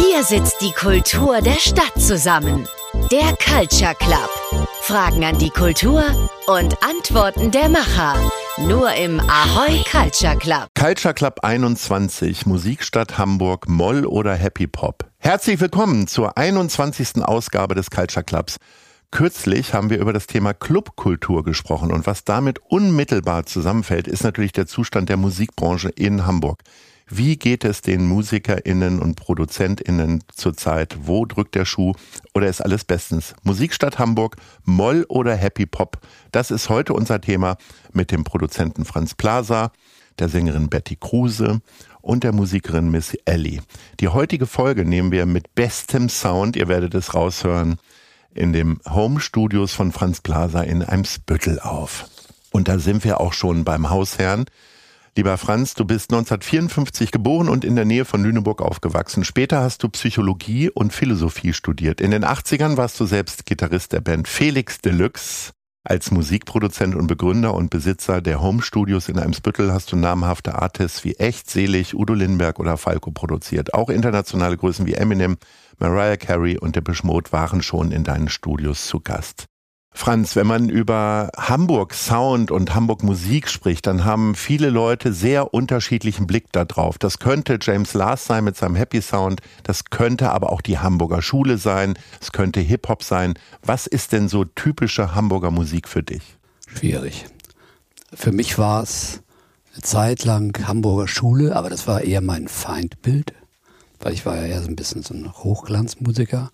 Hier sitzt die Kultur der Stadt zusammen. Der Culture Club. Fragen an die Kultur und Antworten der Macher. Nur im Ahoi Culture Club. Culture Club 21, Musikstadt Hamburg, Moll oder Happy Pop. Herzlich willkommen zur 21. Ausgabe des Culture Clubs. Kürzlich haben wir über das Thema Clubkultur gesprochen und was damit unmittelbar zusammenfällt, ist natürlich der Zustand der Musikbranche in Hamburg. Wie geht es den MusikerInnen und ProduzentInnen zurzeit? Wo drückt der Schuh? Oder ist alles bestens? Musikstadt Hamburg, Moll oder Happy Pop? Das ist heute unser Thema mit dem Produzenten Franz Plaza, der Sängerin Betty Kruse und der Musikerin Miss Ellie. Die heutige Folge nehmen wir mit bestem Sound, ihr werdet es raushören, in dem Home-Studios von Franz Plaza in Eimsbüttel auf. Und da sind wir auch schon beim Hausherrn. Lieber Franz, du bist 1954 geboren und in der Nähe von Lüneburg aufgewachsen. Später hast du Psychologie und Philosophie studiert. In den 80ern warst du selbst Gitarrist der Band Felix Deluxe. Als Musikproduzent und Begründer und Besitzer der Home-Studios in Eimsbüttel hast du namhafte Artists wie Echt, Selig, Udo Lindenberg oder Falco produziert. Auch internationale Größen wie Eminem, Mariah Carey und Depeche Mode waren schon in deinen Studios zu Gast. Franz, wenn man über Hamburg Sound und Hamburg Musik spricht, dann haben viele Leute sehr unterschiedlichen Blick da drauf. Das könnte James Last sein mit seinem Happy Sound, das könnte aber auch die Hamburger Schule sein, es könnte Hip-Hop sein. Was ist denn so typische Hamburger Musik für dich? Schwierig. Für mich war es eine Zeit lang Hamburger Schule, aber das war eher mein Feindbild, weil ich war ja eher so ein bisschen so ein Hochglanzmusiker.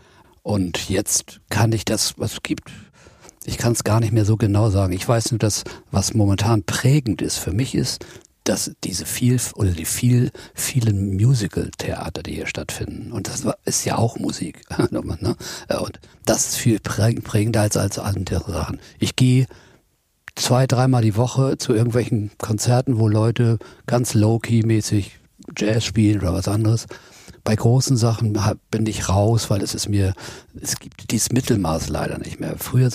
Und jetzt kann ich das, was es gibt, ich kann es gar nicht mehr so genau sagen. Ich weiß nur, dass was momentan prägend ist für mich ist, dass die vielen Musical-Theater, die hier stattfinden. Und das ist ja auch Musik. Und das ist viel prägender als andere Sachen. Ich gehe 2-3 Mal die Woche zu irgendwelchen Konzerten, wo Leute ganz low-key-mäßig Jazz spielen oder was anderes. Bei großen Sachen bin ich raus, weil es gibt dieses Mittelmaß leider nicht mehr. Früher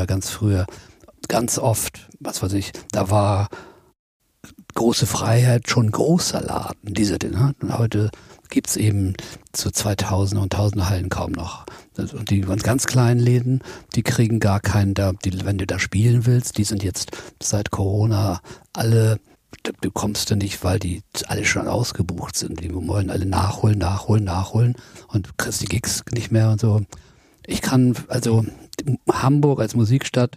ganz oft, was weiß ich, da war große Freiheit schon großer Laden, und heute gibt's eben zu 2000er und 1000er Hallen kaum noch. Und die ganz kleinen Läden, die kriegen gar keinen, wenn du da spielen willst, die sind jetzt seit Corona alle. Du kommst da nicht, weil die alle schon ausgebucht sind. Die wollen alle nachholen und du kriegst die Gigs nicht mehr und so. Hamburg als Musikstadt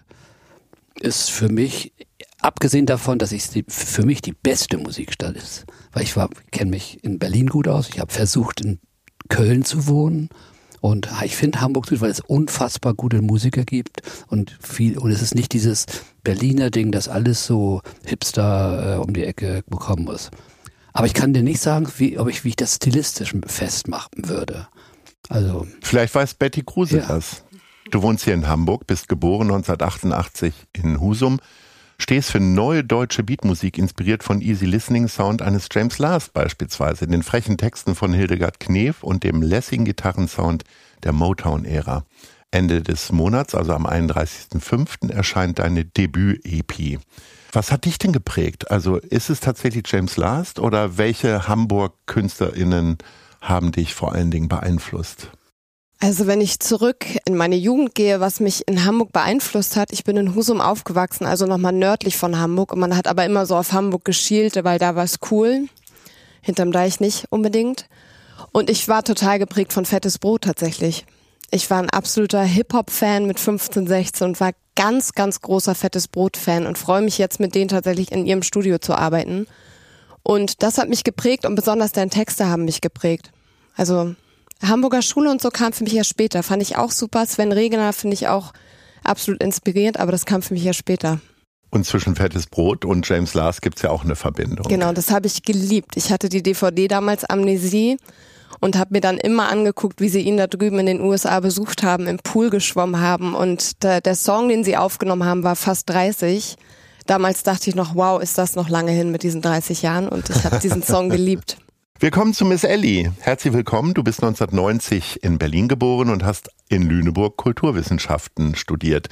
ist für mich, abgesehen davon, dass für mich die beste Musikstadt ist, weil ich kenne mich in Berlin gut aus, ich habe versucht in Köln zu wohnen. Und ich finde Hamburg gut, weil es unfassbar gute Musiker gibt und es ist nicht dieses Berliner Ding, das alles so hipster um die Ecke bekommen muss. Aber ich kann dir nicht sagen, wie ich das stilistisch festmachen würde. Also vielleicht weiß Betty Kruse das. Du wohnst hier in Hamburg, bist geboren 1988 in Husum, stehst für neue deutsche Beatmusik, inspiriert von Easy Listening Sound eines James Last beispielsweise, den frechen Texten von Hildegard Knef und dem lässigen Gitarrensound der Motown-Ära. Ende des Monats, also am 31.05. erscheint deine Debüt-EP. Was hat dich denn geprägt? Also ist es tatsächlich James Last oder welche Hamburg-KünstlerInnen haben dich vor allen Dingen beeinflusst? Also wenn ich zurück in meine Jugend gehe, was mich in Hamburg beeinflusst hat, ich bin in Husum aufgewachsen, also nochmal nördlich von Hamburg, und man hat aber immer so auf Hamburg geschielt, weil da war es cool, hinterm Deich nicht unbedingt. Und ich war total geprägt von Fettes Brot tatsächlich. Ich war ein absoluter Hip-Hop-Fan mit 15, 16 und war ganz, ganz großer Fettes Brot-Fan und freue mich jetzt mit denen tatsächlich in ihrem Studio zu arbeiten. Und das hat mich geprägt und besonders deren Texte haben mich geprägt. Also Hamburger Schule und so kam für mich ja später. Fand ich auch super. Sven Regener finde ich auch absolut inspirierend, aber das kam für mich ja später. Und zwischen Fettes Brot und James Last gibt's ja auch eine Verbindung. Genau, das habe ich geliebt. Ich hatte die DVD damals, Amnesie, und habe mir dann immer angeguckt, wie sie ihn da drüben in den USA besucht haben, im Pool geschwommen haben. Und der Song, den sie aufgenommen haben, war fast 30. Damals dachte ich noch, wow, ist das noch lange hin mit diesen 30 Jahren? Und ich habe diesen Song geliebt. Wir kommen zu Miss Ellie. Herzlich willkommen. Du bist 1990 in Berlin geboren und hast in Lüneburg Kulturwissenschaften studiert.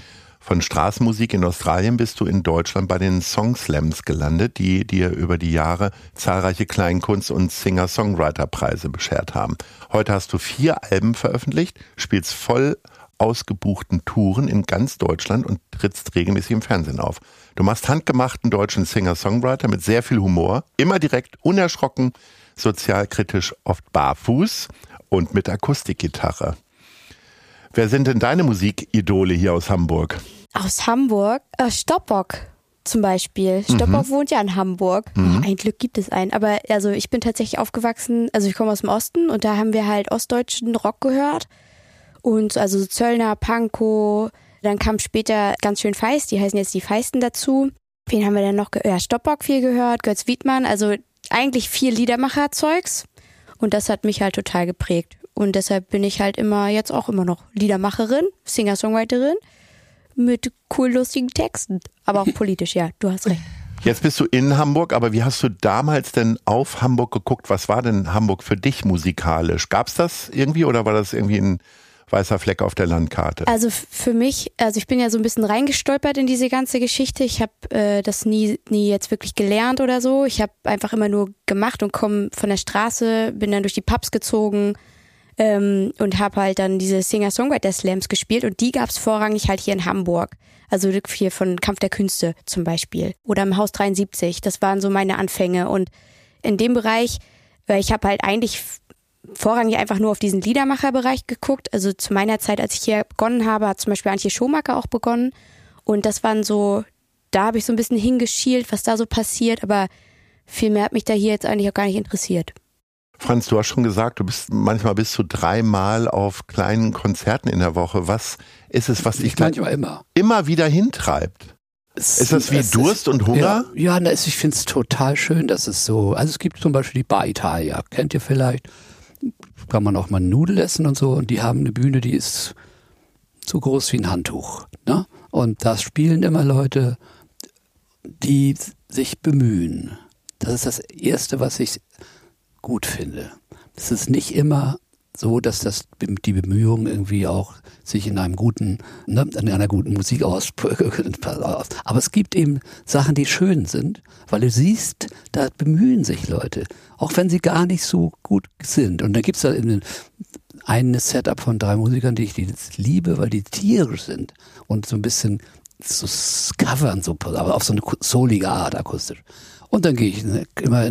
Von Straßenmusik in Australien bist du in Deutschland bei den Song Slams gelandet, die dir über die Jahre zahlreiche Kleinkunst- und Singer-Songwriter-Preise beschert haben. Heute hast du 4 Alben veröffentlicht, spielst voll ausgebuchten Touren in ganz Deutschland und trittst regelmäßig im Fernsehen auf. Du machst handgemachten deutschen Singer-Songwriter mit sehr viel Humor, immer direkt, unerschrocken, sozialkritisch, oft barfuß und mit Akustikgitarre. Wer sind denn deine Musikidole hier aus Hamburg? Aus Hamburg? Stopbock zum Beispiel. Stopbock wohnt ja in Hamburg. Ein Glück gibt es einen. Aber also ich bin tatsächlich aufgewachsen, also ich komme aus dem Osten und da haben wir halt ostdeutschen Rock gehört. Und also so Zöllner, Pankow. Dann kam später ganz schön Feist, die heißen jetzt die Feisten dazu. Wen haben wir denn noch gehört? Ja, Stopbock viel gehört, Götz Wiedmann. Also eigentlich viel Liedermacher-Zeugs. Und das hat mich halt total geprägt. Und deshalb bin ich halt jetzt auch immer noch Liedermacherin, Singer-Songwriterin mit cool lustigen Texten. Aber auch politisch, ja, du hast recht. Jetzt bist du in Hamburg, aber wie hast du damals denn auf Hamburg geguckt? Was war denn Hamburg für dich musikalisch? Gab's das irgendwie oder war das irgendwie ein weißer Fleck auf der Landkarte? Also für mich, ich bin ja so ein bisschen reingestolpert in diese ganze Geschichte. Ich habe das nie jetzt wirklich gelernt oder so. Ich habe einfach immer nur gemacht und komme von der Straße, bin dann durch die Pubs gezogen und habe halt dann diese Singer-Songwriter-Slams gespielt und die gab es vorrangig halt hier in Hamburg. Also hier von Kampf der Künste zum Beispiel oder im Haus 73. Das waren so meine Anfänge und in dem Bereich, ich habe halt eigentlich vorrangig einfach nur auf diesen Liedermacherbereich geguckt. Also zu meiner Zeit, als ich hier begonnen habe, hat zum Beispiel Antje Schomacker auch begonnen. Und das waren so, da habe ich so ein bisschen hingeschielt, was da so passiert. Aber viel mehr hat mich da hier jetzt eigentlich auch gar nicht interessiert. Franz, du hast schon gesagt, du bist manchmal bis zu 3-mal auf kleinen Konzerten in der Woche. Was ist es, was dich immer wieder hintreibt? Ist das wie Durst und Hunger? Ja, ich finde es total schön, dass es so, also es gibt zum Beispiel die Bar Italia, kennt ihr vielleicht? Kann man auch mal Nudeln essen und so und die haben eine Bühne, die ist so groß wie ein Handtuch. Ne? Und da spielen immer Leute, die sich bemühen. Das ist das Erste, was ich gut finde. Es ist nicht immer so, dass die Bemühungen irgendwie auch sich in einer guten Musik auswirken. Aber es gibt eben Sachen, die schön sind, weil du siehst, da bemühen sich Leute, auch wenn sie gar nicht so gut sind. Und dann gibt es da ein Setup von 3 Musikern, die liebe, weil die tierisch sind und so ein bisschen so covern, so, aber auf so eine soulige Art akustisch. Und dann gehe ich immer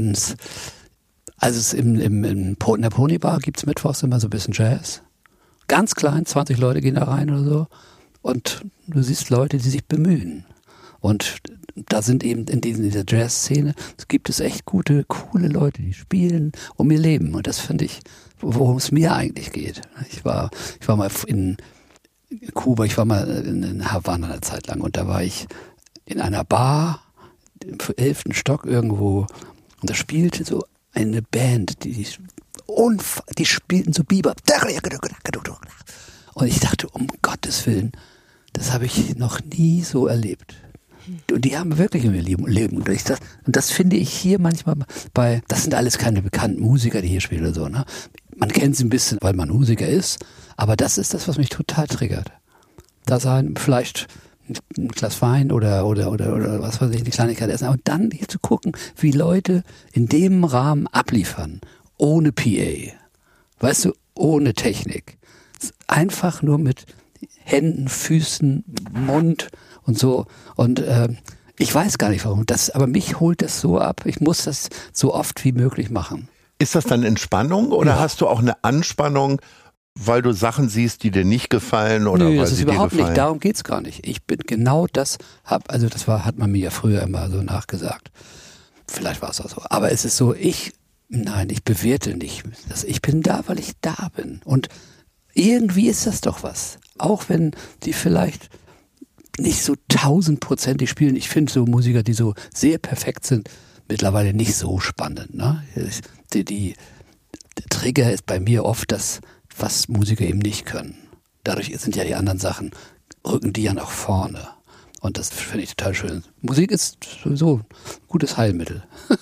in der Ponybar gibt es mittwochs immer so ein bisschen Jazz. Ganz klein, 20 Leute gehen da rein oder so. Und du siehst Leute, die sich bemühen. Und da sind eben in dieser Jazz-Szene, gibt es echt coole Leute, die spielen um ihr Leben. Und das finde ich, worum es mir eigentlich geht. Ich war mal in Kuba, ich war mal in Havanna eine Zeit lang. Und da war ich in einer Bar im 11. Stock irgendwo. Und da spielte so eine Band, die spielten so Bebop. Und ich dachte, um Gottes Willen, das habe ich noch nie so erlebt. Und die haben wirklich um ihr Leben. Und das finde ich hier manchmal das sind alles keine bekannten Musiker, die hier spielen oder so. Ne? Man kennt sie ein bisschen, weil man Musiker ist, aber das ist das, was mich total triggert. Da sein vielleicht ein Glas Wein oder was weiß ich, eine Kleinigkeit essen. Und dann hier zu gucken, wie Leute in dem Rahmen abliefern. Ohne PA. Weißt du, ohne Technik. Einfach nur mit Händen, Füßen, Mund und so. Und ich weiß gar nicht warum. Aber mich holt das so ab. Ich muss das so oft wie möglich machen. Ist das dann Entspannung oder hast du auch eine Anspannung, weil du Sachen siehst, die dir nicht gefallen oder Nö, weil das ist sie dir gefallen? überhaupt nicht, darum geht's gar nicht. Ich bin genau das, hat man mir ja früher immer so nachgesagt. Vielleicht war es auch so. Aber es ist so, ich bewerte nicht. Ich bin da, weil ich da bin. Und irgendwie ist das doch was. Auch wenn die vielleicht nicht so 1000%ig spielen. Ich finde so Musiker, die so sehr perfekt sind, mittlerweile nicht so spannend. Ne? Der Trigger ist bei mir oft das, was Musiker eben nicht können. Dadurch sind ja die anderen Sachen, rücken die ja nach vorne. Und das finde ich total schön. Musik ist sowieso ein gutes Heilmittel.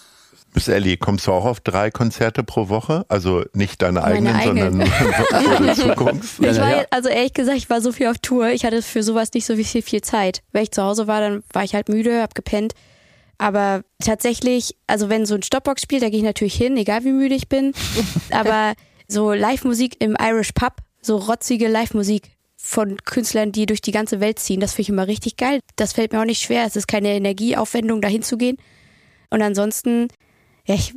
Miss Ellie, kommst du auch auf 3 Konzerte pro Woche? Also nicht deine eigenen, sondern wo du zuguckst? Also ehrlich gesagt, ich war so viel auf Tour, ich hatte für sowas nicht so viel Zeit. Wenn ich zu Hause war, dann war ich halt müde, hab gepennt. Aber tatsächlich, also wenn so ein Stopbox spielt, da gehe ich natürlich hin, egal wie müde ich bin. Aber so Live-Musik im Irish Pub, so rotzige Live-Musik von Künstlern, die durch die ganze Welt ziehen, das finde ich immer richtig geil. Das fällt mir auch nicht schwer, es ist keine Energieaufwendung, dahin zu gehen. Und ansonsten, ja, ich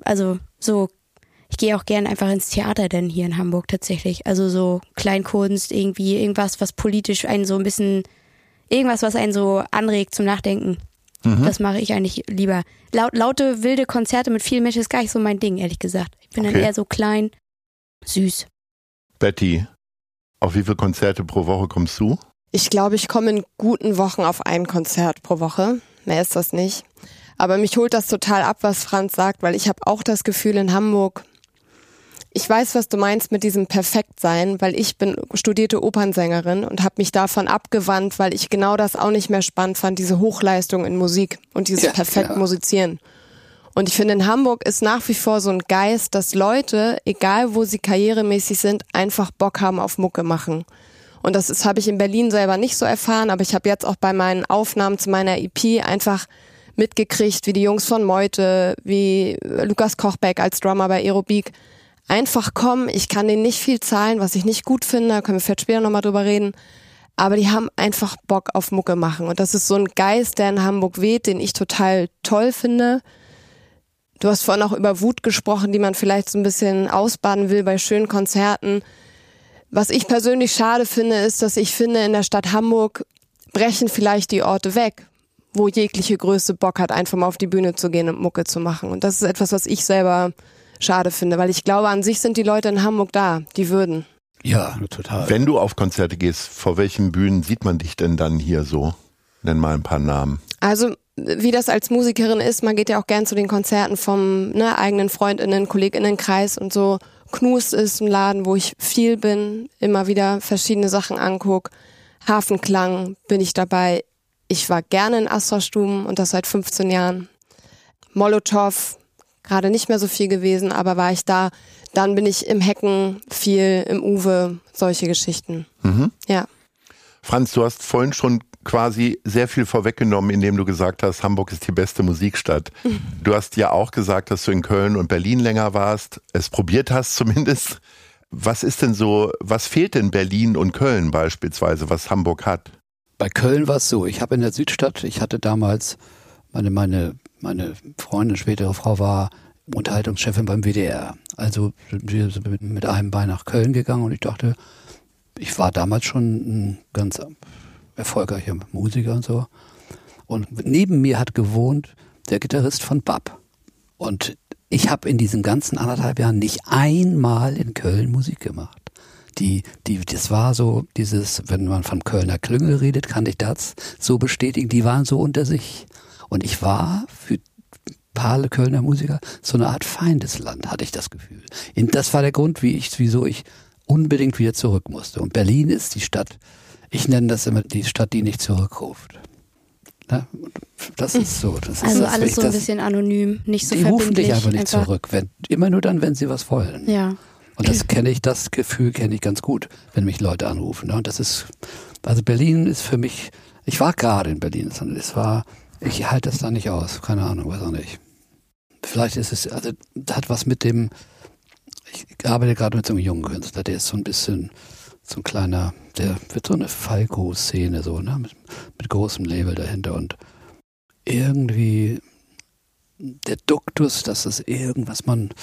gehe auch gerne einfach ins Theater denn hier in Hamburg tatsächlich. Also so Kleinkunst, irgendwie irgendwas, was politisch einen so ein bisschen, irgendwas, was einen so anregt zum Nachdenken. Das mache ich eigentlich lieber. Laute, wilde Konzerte mit vielen Menschen ist gar nicht so mein Ding, ehrlich gesagt. Ich bin dann eher so klein, süß. Betty, auf wie viele Konzerte pro Woche kommst du? Ich glaube, ich komme in guten Wochen auf ein Konzert pro Woche. Mehr ist das nicht. Aber mich holt das total ab, was Franz sagt, weil ich habe auch das Gefühl in Hamburg, ich weiß, was du meinst mit diesem Perfektsein, weil ich bin studierte Opernsängerin und habe mich davon abgewandt, weil ich genau das auch nicht mehr spannend fand, diese Hochleistung in Musik und dieses perfekt Musizieren. Und ich finde, in Hamburg ist nach wie vor so ein Geist, dass Leute, egal wo sie karrieremäßig sind, einfach Bock haben auf Mucke machen. Und das habe ich in Berlin selber nicht so erfahren, aber ich habe jetzt auch bei meinen Aufnahmen zu meiner EP einfach mitgekriegt, wie die Jungs von Meute, wie Lukas Kochbeck als Drummer bei Aerobeak einfach kommen. Ich kann denen nicht viel zahlen, was ich nicht gut finde, da können wir vielleicht später nochmal drüber reden. Aber die haben einfach Bock auf Mucke machen. Und das ist so ein Geist, der in Hamburg weht, den ich total toll finde. Du hast vorhin auch über Wut gesprochen, die man vielleicht so ein bisschen ausbaden will bei schönen Konzerten. Was ich persönlich schade finde, ist, dass ich finde, in der Stadt Hamburg brechen vielleicht die Orte weg, wo jegliche Größe Bock hat, einfach mal auf die Bühne zu gehen und Mucke zu machen. Und das ist etwas, was ich selber schade finde, weil ich glaube, an sich sind die Leute in Hamburg da, die würden. Ja, total. Wenn du auf Konzerte gehst, vor welchen Bühnen sieht man dich denn dann hier so? Nenn mal ein paar Namen. Also, wie das als Musikerin ist, man geht ja auch gern zu den Konzerten vom eigenen FreundInnen, KollegInnenkreis und so. Knus ist ein Laden, wo ich viel bin, immer wieder verschiedene Sachen angucke. Hafenklang bin ich dabei. Ich war gerne in Astra-Stuben und das seit 15 Jahren. Molotow, gerade nicht mehr so viel gewesen, aber war ich da. Dann bin ich im Hecken viel, im Uwe, solche Geschichten. Ja. Franz, du hast vorhin schon quasi sehr viel vorweggenommen, indem du gesagt hast, Hamburg ist die beste Musikstadt. Du hast ja auch gesagt, dass du in Köln und Berlin länger warst, es probiert hast zumindest. Was ist denn so, was fehlt denn Berlin und Köln beispielsweise, was Hamburg hat? Bei Köln war es so, ich habe in der Südstadt, ich hatte damals, meine Freundin, spätere Frau war Unterhaltungschefin beim WDR. Also wir sind mit einem Bein nach Köln gegangen und ich dachte, ich war damals schon ein ganz erfolgreicher Musiker und so. Und neben mir hat gewohnt der Gitarrist von BAP. Und ich habe in diesen ganzen 1,5 Jahren nicht einmal in Köln Musik gemacht. Das war so dieses, wenn man vom Kölner Klüngel redet, kann ich das so bestätigen, die waren so unter sich. Und ich war für paar Kölner Musiker so eine Art Feindesland, hatte ich das Gefühl. Und das war der Grund, wieso ich unbedingt wieder zurück musste. Und Berlin ist die Stadt, ich nenne das immer die Stadt, die nicht zurückruft. Ne? Das ist so. Also alles so ein bisschen anonym, nicht so verbindlich. Die rufen dich einfach nicht zurück. Immer nur dann, wenn sie was wollen. Ja. Und das Gefühl kenne ich ganz gut, wenn mich Leute anrufen. Ne? Und das ist, also Berlin ist für mich, ich war gerade in Berlin, ich halte das da nicht aus. Keine Ahnung, weiß auch nicht. Vielleicht ist es, also das hat was mit dem, ich arbeite gerade mit so einem jungen Künstler, der ist so ein bisschen, so ein kleiner, der wird so eine Falco-Szene, so, ne, mit großem Label dahinter und irgendwie der Duktus, dass es irgendwas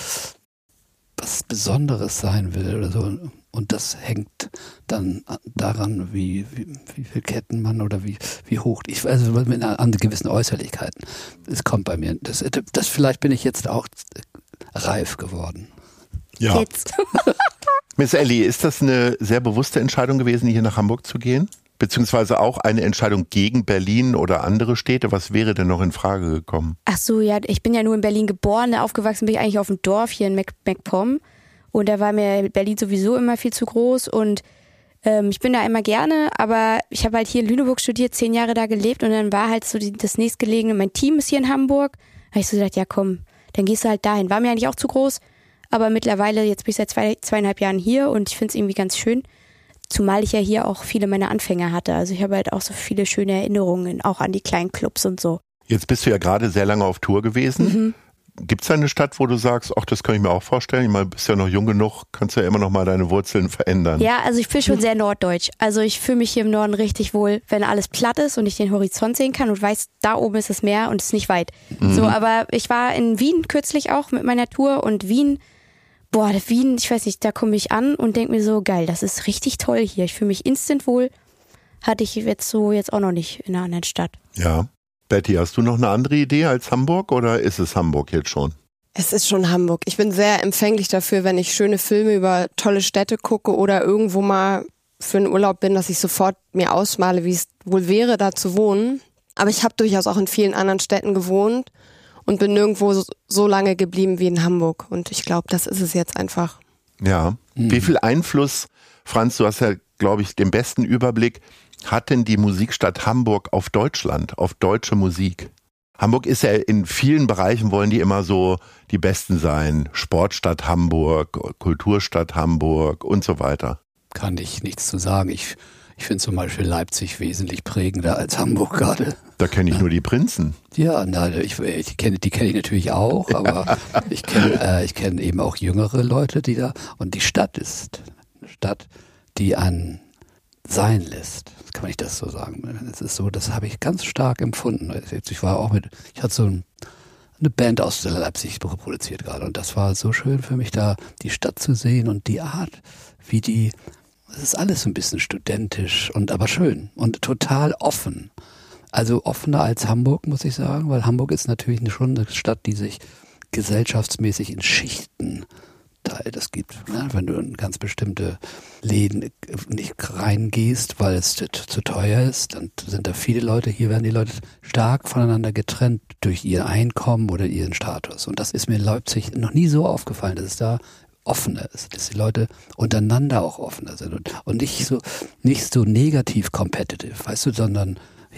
was Besonderes sein will oder so. Und das hängt dann daran, wie viel Ketten man oder wie hoch, an gewissen Äußerlichkeiten. Es kommt bei mir, das vielleicht bin ich jetzt auch reif geworden. Ja. Jetzt. Miss Ellie, ist das eine sehr bewusste Entscheidung gewesen, hier nach Hamburg zu gehen? Beziehungsweise auch eine Entscheidung gegen Berlin oder andere Städte? Was wäre denn noch in Frage gekommen? Ach so, ja, ich bin ja nur in Berlin geboren, aufgewachsen bin ich eigentlich auf dem Dorf hier in MacPom. Und da war mir Berlin sowieso immer viel zu groß und ich bin da immer gerne, aber ich habe halt hier in Lüneburg studiert, 10 Jahre da gelebt und dann war halt so das nächstgelegene, mein Team ist hier in Hamburg. Da habe ich so gedacht, ja komm, dann gehst du halt dahin. War mir eigentlich auch zu groß, aber mittlerweile, jetzt bin ich seit 2,5 Jahren hier und ich finde es irgendwie ganz schön. Zumal ich ja hier auch viele meiner Anfänger hatte. Also ich habe halt auch so viele schöne Erinnerungen, auch an die kleinen Clubs und so. Jetzt bist du ja gerade sehr lange auf Tour gewesen. Gibt es da eine Stadt, wo du sagst, ach, das kann ich mir auch vorstellen? Ich meine, du bist ja noch jung genug, kannst ja immer noch mal deine Wurzeln verändern. Ja, also ich bin schon sehr norddeutsch. Also ich fühle mich hier im Norden richtig wohl, wenn alles platt ist und ich den Horizont sehen kann und weiß, da oben ist das Meer und es ist nicht weit. So, aber ich war in Wien kürzlich auch mit meiner Tour und Wien, ich weiß nicht, da komme ich an und denke mir so, geil, das ist richtig toll hier. Ich fühle mich instant wohl. Hatte ich jetzt auch noch nicht in einer anderen Stadt. Ja. Betty, hast du noch eine andere Idee als Hamburg oder ist es Hamburg jetzt schon? Es ist schon Hamburg. Ich bin sehr empfänglich dafür, wenn ich schöne Filme über tolle Städte gucke oder irgendwo mal für einen Urlaub bin, dass ich sofort mir ausmale, wie es wohl wäre, da zu wohnen. Aber ich habe durchaus auch in vielen anderen Städten gewohnt und bin nirgendwo so lange geblieben wie in Hamburg. Und ich glaube, das ist es jetzt einfach. Ja. Wie viel Einfluss, Franz, du hast ja, glaube ich, den besten Überblick, hat denn die Musikstadt Hamburg auf Deutschland, auf deutsche Musik? Hamburg ist ja in vielen Bereichen, wollen die immer so die Besten sein. Sportstadt Hamburg, Kulturstadt Hamburg und so weiter. Kann ich nichts zu sagen. Ich finde zum Beispiel Leipzig wesentlich prägender als Hamburg gerade. Da kenne ich nur die Prinzen. Ja, die kenne ich natürlich auch, aber ich kenne eben auch jüngere Leute, die da, und die Stadt ist eine Stadt, die einen sein lässt. Kann man nicht das so sagen? Es ist so, das habe ich ganz stark empfunden. Ich hatte so eine Band aus Leipzig produziert gerade und das war so schön für mich, da die Stadt zu sehen und die Art, es ist alles ein bisschen studentisch und aber schön und total offen. Also offener als Hamburg, muss ich sagen, weil Hamburg ist natürlich schon eine Stadt, die sich gesellschaftsmäßig in Schichten das gibt, ne? Wenn du in ganz bestimmte Läden nicht reingehst, weil es zu teuer ist, dann sind da viele Leute, hier werden die Leute stark voneinander getrennt durch ihr Einkommen oder ihren Status. Und das ist mir in Leipzig noch nie so aufgefallen, dass es da offener ist, dass die Leute untereinander auch offener sind und nicht so negativ competitive, weißt du, sondern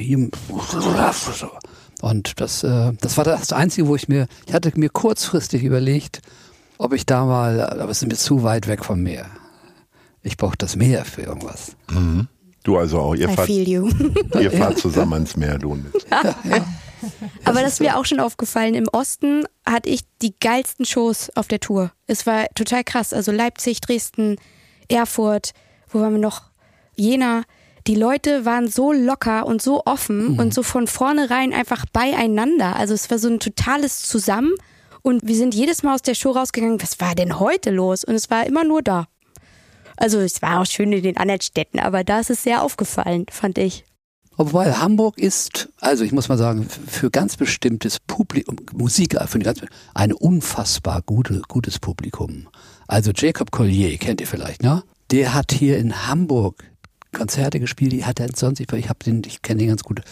und das war das Einzige, wo ich hatte mir kurzfristig überlegt, aber es ist mir zu weit weg vom Meer. Ich brauche das Meer für irgendwas. Mhm. Du also auch, ihr fahrt zusammen ans Meer, du. Ja. Aber das ist mir auch schon aufgefallen. Im Osten hatte ich die geilsten Shows auf der Tour. Es war total krass. Also Leipzig, Dresden, Erfurt, wo waren wir noch? Jena. Die Leute waren so locker und so offen und so von vornherein einfach beieinander. Also es war so ein totales Zusammen. Und wir sind jedes Mal aus der Show rausgegangen, was war denn heute los? Und es war immer nur da. Also es war auch schön in den anderen Städten, aber da ist es sehr aufgefallen, fand ich. Obwohl Hamburg ist, also ich muss mal sagen, für ganz bestimmtes Publikum, Musiker, ein unfassbar gutes Publikum. Also Jacob Collier, kennt ihr vielleicht, ne? Der hat hier in Hamburg Konzerte gespielt, die hat er sonst nicht, ich kenne den ganz gut.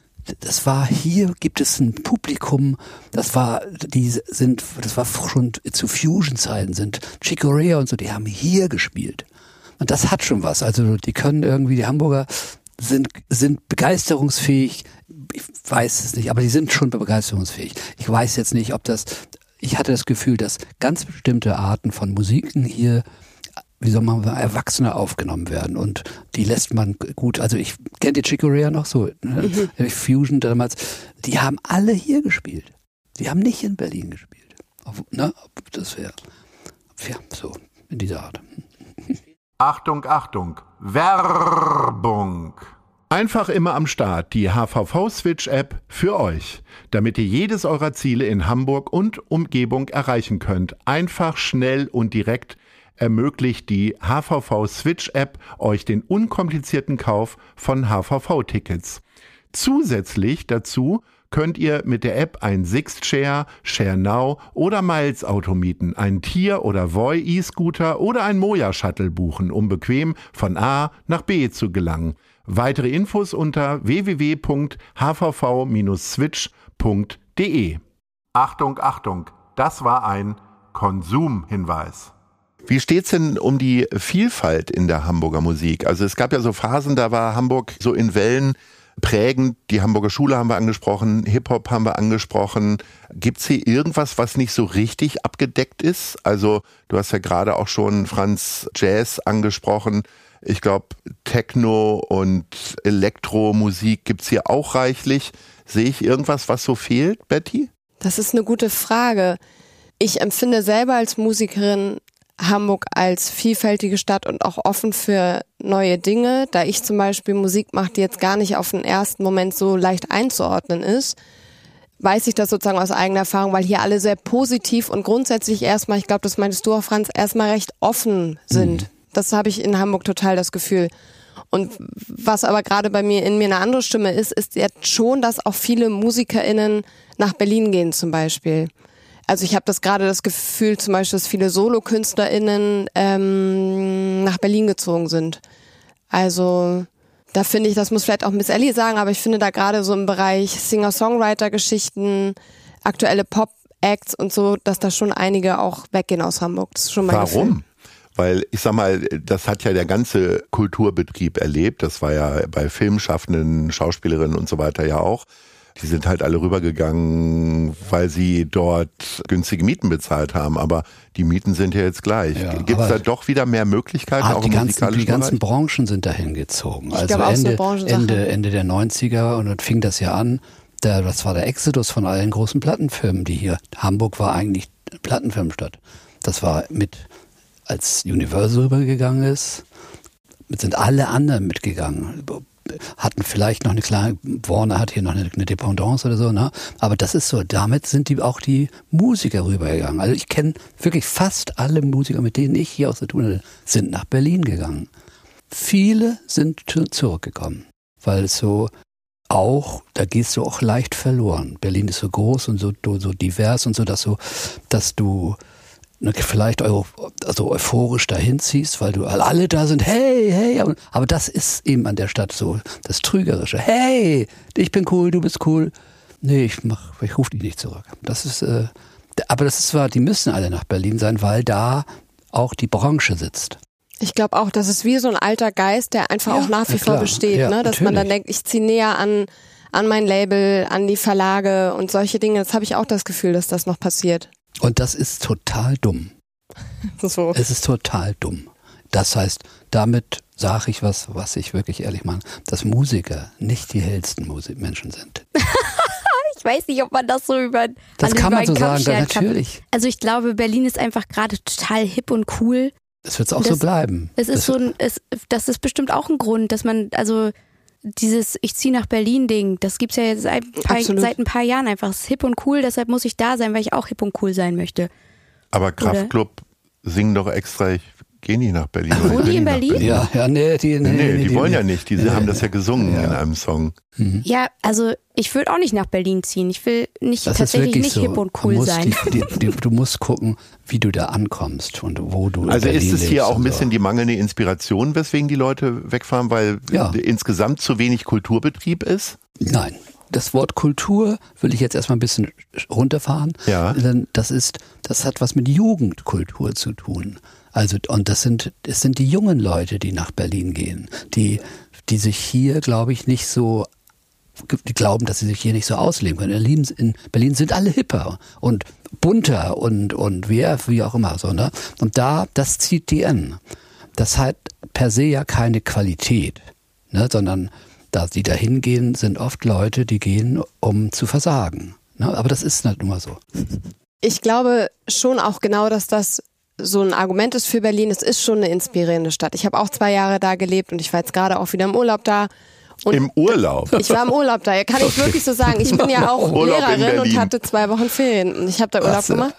Hier gibt es ein Publikum, das war schon zu Fusion-Zeiten, sind Chick Corea und so, die haben hier gespielt. Und das hat schon was. Also die Hamburger sind begeisterungsfähig. Ich weiß es nicht, aber die sind schon begeisterungsfähig. Ich weiß jetzt nicht, ich hatte das Gefühl, dass ganz bestimmte Arten von Musiken hier, wie soll man sagen, Erwachsene aufgenommen werden und die lässt man gut, also ich kenne die Chick Corea noch so, Fusion damals, die haben alle hier gespielt. Die haben nicht in Berlin gespielt. Das wäre, so in dieser Art. Achtung, Achtung, Werbung! Einfach immer am Start die HVV-Switch-App für euch, damit ihr jedes eurer Ziele in Hamburg und Umgebung erreichen könnt. Einfach, schnell und direkt ermöglicht die HVV-Switch-App euch den unkomplizierten Kauf von HVV-Tickets. Zusätzlich dazu könnt ihr mit der App ein Sixt-Share, ShareNow oder Miles-Auto mieten, einen Tier- oder Voi E-Scooter oder ein Moja-Shuttle buchen, um bequem von A nach B zu gelangen. Weitere Infos unter www.hvv-switch.de. Achtung, Achtung, das war ein Konsumhinweis. Wie steht's denn um die Vielfalt in der Hamburger Musik? Also es gab ja so Phasen, da war Hamburg so in Wellen prägend. Die Hamburger Schule haben wir angesprochen, Hip-Hop haben wir angesprochen. Gibt es hier irgendwas, was nicht so richtig abgedeckt ist? Also du hast ja gerade auch schon Franz Jazz angesprochen. Ich glaube, Techno und Elektromusik gibt's hier auch reichlich. Sehe ich irgendwas, was so fehlt, Betty? Das ist eine gute Frage. Ich empfinde selber als Musikerin Hamburg als vielfältige Stadt und auch offen für neue Dinge. Da ich zum Beispiel Musik mache, die jetzt gar nicht auf den ersten Moment so leicht einzuordnen ist, weiß ich das sozusagen aus eigener Erfahrung, weil hier alle sehr positiv und grundsätzlich erstmal, ich glaube, das meintest du auch, Franz, erstmal recht offen sind. Das habe ich in Hamburg total das Gefühl. Und was aber gerade bei mir in mir eine andere Stimme ist jetzt schon, dass auch viele MusikerInnen nach Berlin gehen zum Beispiel. Also ich habe gerade das Gefühl zum Beispiel, dass viele SolokünstlerInnen nach Berlin gezogen sind. Also da finde ich, das muss vielleicht auch Miss Ellie sagen, aber ich finde da gerade so im Bereich Singer-Songwriter-Geschichten, aktuelle Pop-Acts und so, dass da schon einige auch weggehen aus Hamburg. Das ist schon mein Gefühl. Warum? Weil ich sag mal, das hat ja der ganze Kulturbetrieb erlebt. Das war ja bei Filmschaffenden, Schauspielerinnen und so weiter ja auch. Die sind halt alle rübergegangen, weil sie dort günstige Mieten bezahlt haben. Aber die Mieten sind ja jetzt gleich. Ja, gibt es da doch wieder mehr Möglichkeiten, auch im musikalischen Die ganzen Branchen sind dahin gezogen. Ich also Ende der 90er und dann fing das ja an. Das war der Exodus von allen großen Plattenfirmen, die hier. Hamburg war eigentlich eine Plattenfirmenstadt. Das war als Universal rübergegangen ist, sind alle anderen mitgegangen. Hatten vielleicht noch eine kleine, Warner hat hier noch eine Dependance oder so, ne? Aber das ist so, damit sind auch die Musiker rübergegangen. Also ich kenne wirklich fast alle Musiker, mit denen ich hier aus der Tun hatte, sind nach Berlin gegangen. Viele sind zurückgekommen, weil es so da gehst du auch leicht verloren. Berlin ist so groß und so divers und so, dass du vielleicht also euphorisch dahin ziehst, weil du alle da sind, hey, aber das ist eben an der Stadt so das Trügerische. Hey, ich bin cool, du bist cool. Nee, ich rufe dich nicht zurück. Das ist, aber das ist zwar, die müssen alle nach Berlin sein, weil da auch die Branche sitzt. Ich glaube auch, das ist wie so ein alter Geist, der einfach auch nach wie vor besteht, ne? Dass man dann denkt, ich ziehe näher an mein Label, an die Verlage und solche Dinge. Das habe ich auch das Gefühl, dass das noch passiert. Und das ist total dumm. So. Es ist total dumm. Das heißt, damit sage ich was ich wirklich ehrlich meine, dass Musiker nicht die hellsten Menschen sind. Ich weiß nicht, ob man das so das kann man so sagen, natürlich. Also ich glaube, Berlin ist einfach gerade total hip und cool. Es wird auch so bleiben. Es ist das ist bestimmt auch ein Grund, dass man, also dieses Ich ziehe nach Berlin-Ding, das gibt's ja jetzt seit ein paar Jahren einfach. Es ist hip und cool, deshalb muss ich da sein, weil ich auch hip und cool sein möchte. Aber Kraftklub singen doch extra, ich gehe nie nach Berlin. Wohnen die in Berlin? Ja, nee, die wollen ja nicht. Die haben das ja gesungen in einem Song. Mhm. Ja, also ich würde auch nicht nach Berlin ziehen. Ich will tatsächlich nicht so hip und cool sein. Du musst gucken, wie du da ankommst und wo du Also in Berlin ist es hier auch ein lebst bisschen die mangelnde Inspiration, weswegen die Leute wegfahren, weil insgesamt zu wenig Kulturbetrieb ist? Nein. Das Wort Kultur will ich jetzt erstmal ein bisschen runterfahren. Ja. Denn das hat was mit Jugendkultur zu tun. Also, und es sind die jungen Leute, die nach Berlin gehen, die sich hier, glaube ich, nicht so, die glauben, dass sie sich hier nicht so ausleben können. In Berlin sind alle hipper und bunter und wie auch immer so, ne? Und das zieht die an. Das hat per se ja keine Qualität, ne? Sondern da die da hingehen, sind oft Leute, die gehen, um zu versagen. Ne? Aber das ist halt nun mal so. Ich glaube schon auch genau, dass das so ein Argument ist für Berlin. Es ist schon eine inspirierende Stadt. Ich habe auch 2 Jahre da gelebt und ich war jetzt gerade auch wieder im Urlaub da. Und im Urlaub? Ich war im Urlaub da, kann ich wirklich so sagen. Ich bin ja auch Lehrerin und hatte 2 Wochen Ferien und ich habe da Urlaub gemacht.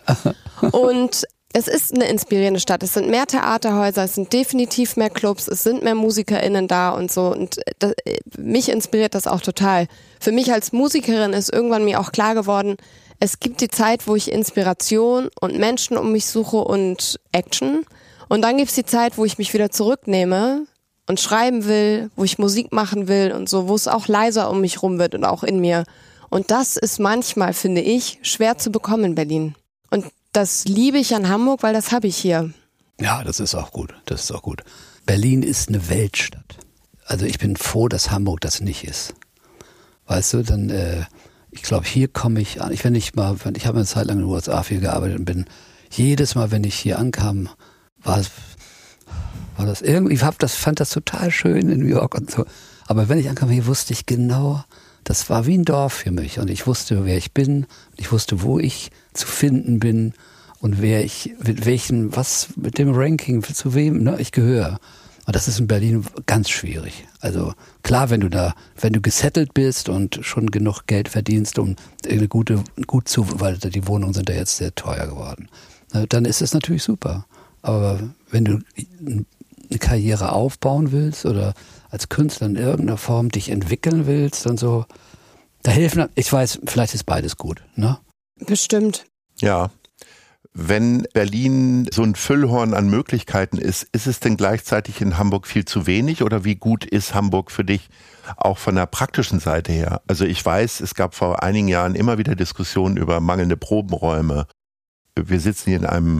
Und es ist eine inspirierende Stadt. Es sind mehr Theaterhäuser, es sind definitiv mehr Clubs, es sind mehr MusikerInnen da und so. Und mich inspiriert das auch total. Für mich als Musikerin ist irgendwann mir auch klar geworden, es gibt die Zeit, wo ich Inspiration und Menschen um mich suche und Action. Und dann gibt es die Zeit, wo ich mich wieder zurücknehme und schreiben will, wo ich Musik machen will und so, wo es auch leiser um mich rum wird und auch in mir. Und das ist manchmal, finde ich, schwer zu bekommen in Berlin. Und das liebe ich an Hamburg, weil das habe ich hier. Ja, das ist auch gut. Berlin ist eine Weltstadt. Also ich bin froh, dass Hamburg das nicht ist. weißt du, dann, ich glaube, hier komme ich an. Ich habe eine Zeit lang in den USA viel gearbeitet und bin jedes Mal, wenn ich hier ankam, war das irgendwie, fand das total schön in New York und so. Aber wenn ich ankam, hier wusste ich genau, das war wie ein Dorf für mich und ich wusste, wer ich bin und ich wusste, wo ich zu finden bin und mit dem Ranking, zu wem, ne, ich gehöre. Und das ist in Berlin ganz schwierig. Also klar, wenn du gesettelt bist und schon genug Geld verdienst, um weil die Wohnungen sind ja jetzt sehr teuer geworden, dann ist es natürlich super. Aber wenn du eine Karriere aufbauen willst oder als Künstler in irgendeiner Form dich entwickeln willst und so, da helfen, ich weiß, vielleicht ist beides gut, ne? Bestimmt. Ja. Wenn Berlin so ein Füllhorn an Möglichkeiten ist es denn gleichzeitig in Hamburg viel zu wenig oder wie gut ist Hamburg für dich auch von der praktischen Seite her? Also ich weiß, es gab vor einigen Jahren immer wieder Diskussionen über mangelnde Probenräume. Wir sitzen hier in einem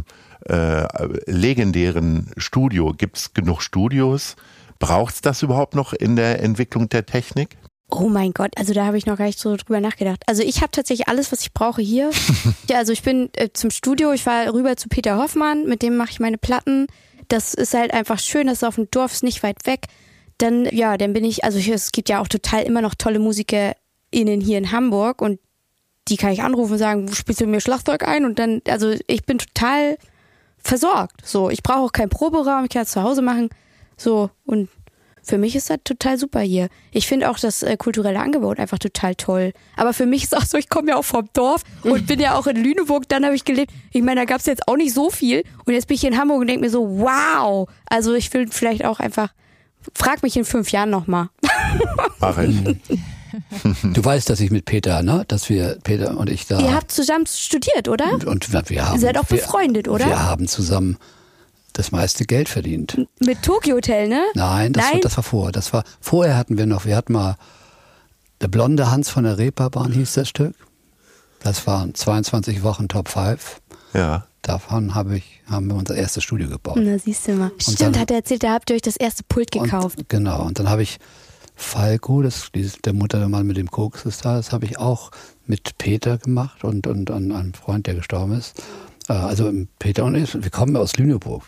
legendären Studio. Gibt es genug Studios? Braucht es das überhaupt noch in der Entwicklung der Technik? Oh mein Gott, also da habe ich noch gar nicht so drüber nachgedacht. Also ich habe tatsächlich alles, was ich brauche hier. Ja, also ich bin zum Studio, ich war rüber zu Peter Hoffmann, mit dem mache ich meine Platten. Das ist halt einfach schön, das ist auf dem Dorf, ist nicht weit weg. Dann bin ich, es gibt ja auch total immer noch tolle MusikerInnen hier in Hamburg und die kann ich anrufen und sagen, spielst du mir Schlagzeug ein? Und dann, also ich bin total versorgt. So, ich brauche auch keinen Proberaum, ich kann es zu Hause machen. So, und für mich ist das total super hier. Ich finde auch das kulturelle Angebot einfach total toll. Aber für mich ist auch so, ich komme ja auch vom Dorf und bin ja auch in Lüneburg, dann habe ich gelebt. Ich meine, da gab es jetzt auch nicht so viel. Und jetzt bin ich hier in Hamburg und denke mir so, wow. Also ich will vielleicht auch einfach, frag mich in 5 Jahren nochmal. Mach ich. Du weißt, dass ich mit Peter, ne? Dass wir, Peter und ich da... Ihr habt zusammen studiert, oder? Und wir haben... Ihr seid auch befreundet, oder? Wir haben zusammen das meiste Geld verdient. Mit Tokyo Hotel, ne? Nein, das war vorher. Vorher hatten wir hatten mal Der blonde Hans von der Reeperbahn hieß das Stück. Das waren 22 Wochen Top 5. Ja. Davon haben wir unser erstes Studio gebaut. Na, siehst du mal. Stimmt, hat er erzählt, da habt ihr euch das erste Pult gekauft. Genau, und dann habe ich Falco, der Mutter der Mann mit dem Koks ist da, das habe ich auch mit Peter gemacht und einem Freund, der gestorben ist. Also Peter und ich, wir kommen aus Lüneburg.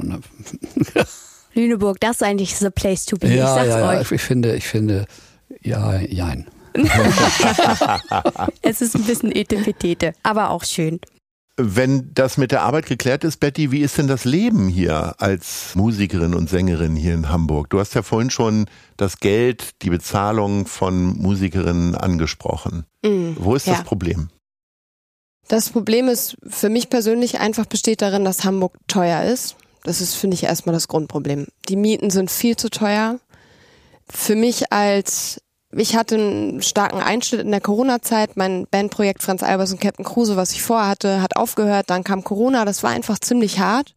Lüneburg, das ist eigentlich the place to be, ich sag's euch. Ich finde, jein. Es ist ein bisschen Etepetete, aber auch schön. Wenn das mit der Arbeit geklärt ist, Betty, wie ist denn das Leben hier als Musikerin und Sängerin hier in Hamburg? Du hast ja vorhin schon das Geld, die Bezahlung von Musikerinnen angesprochen. Wo ist das Problem? Das Problem ist für mich persönlich einfach besteht darin, dass Hamburg teuer ist. Das ist, finde ich, erstmal das Grundproblem. Die Mieten sind viel zu teuer. Für mich ich hatte einen starken Einschnitt in der Corona-Zeit. Mein Bandprojekt Franz Albers und Captain Kruse, was ich vorhatte, hat aufgehört. Dann kam Corona. Das war einfach ziemlich hart.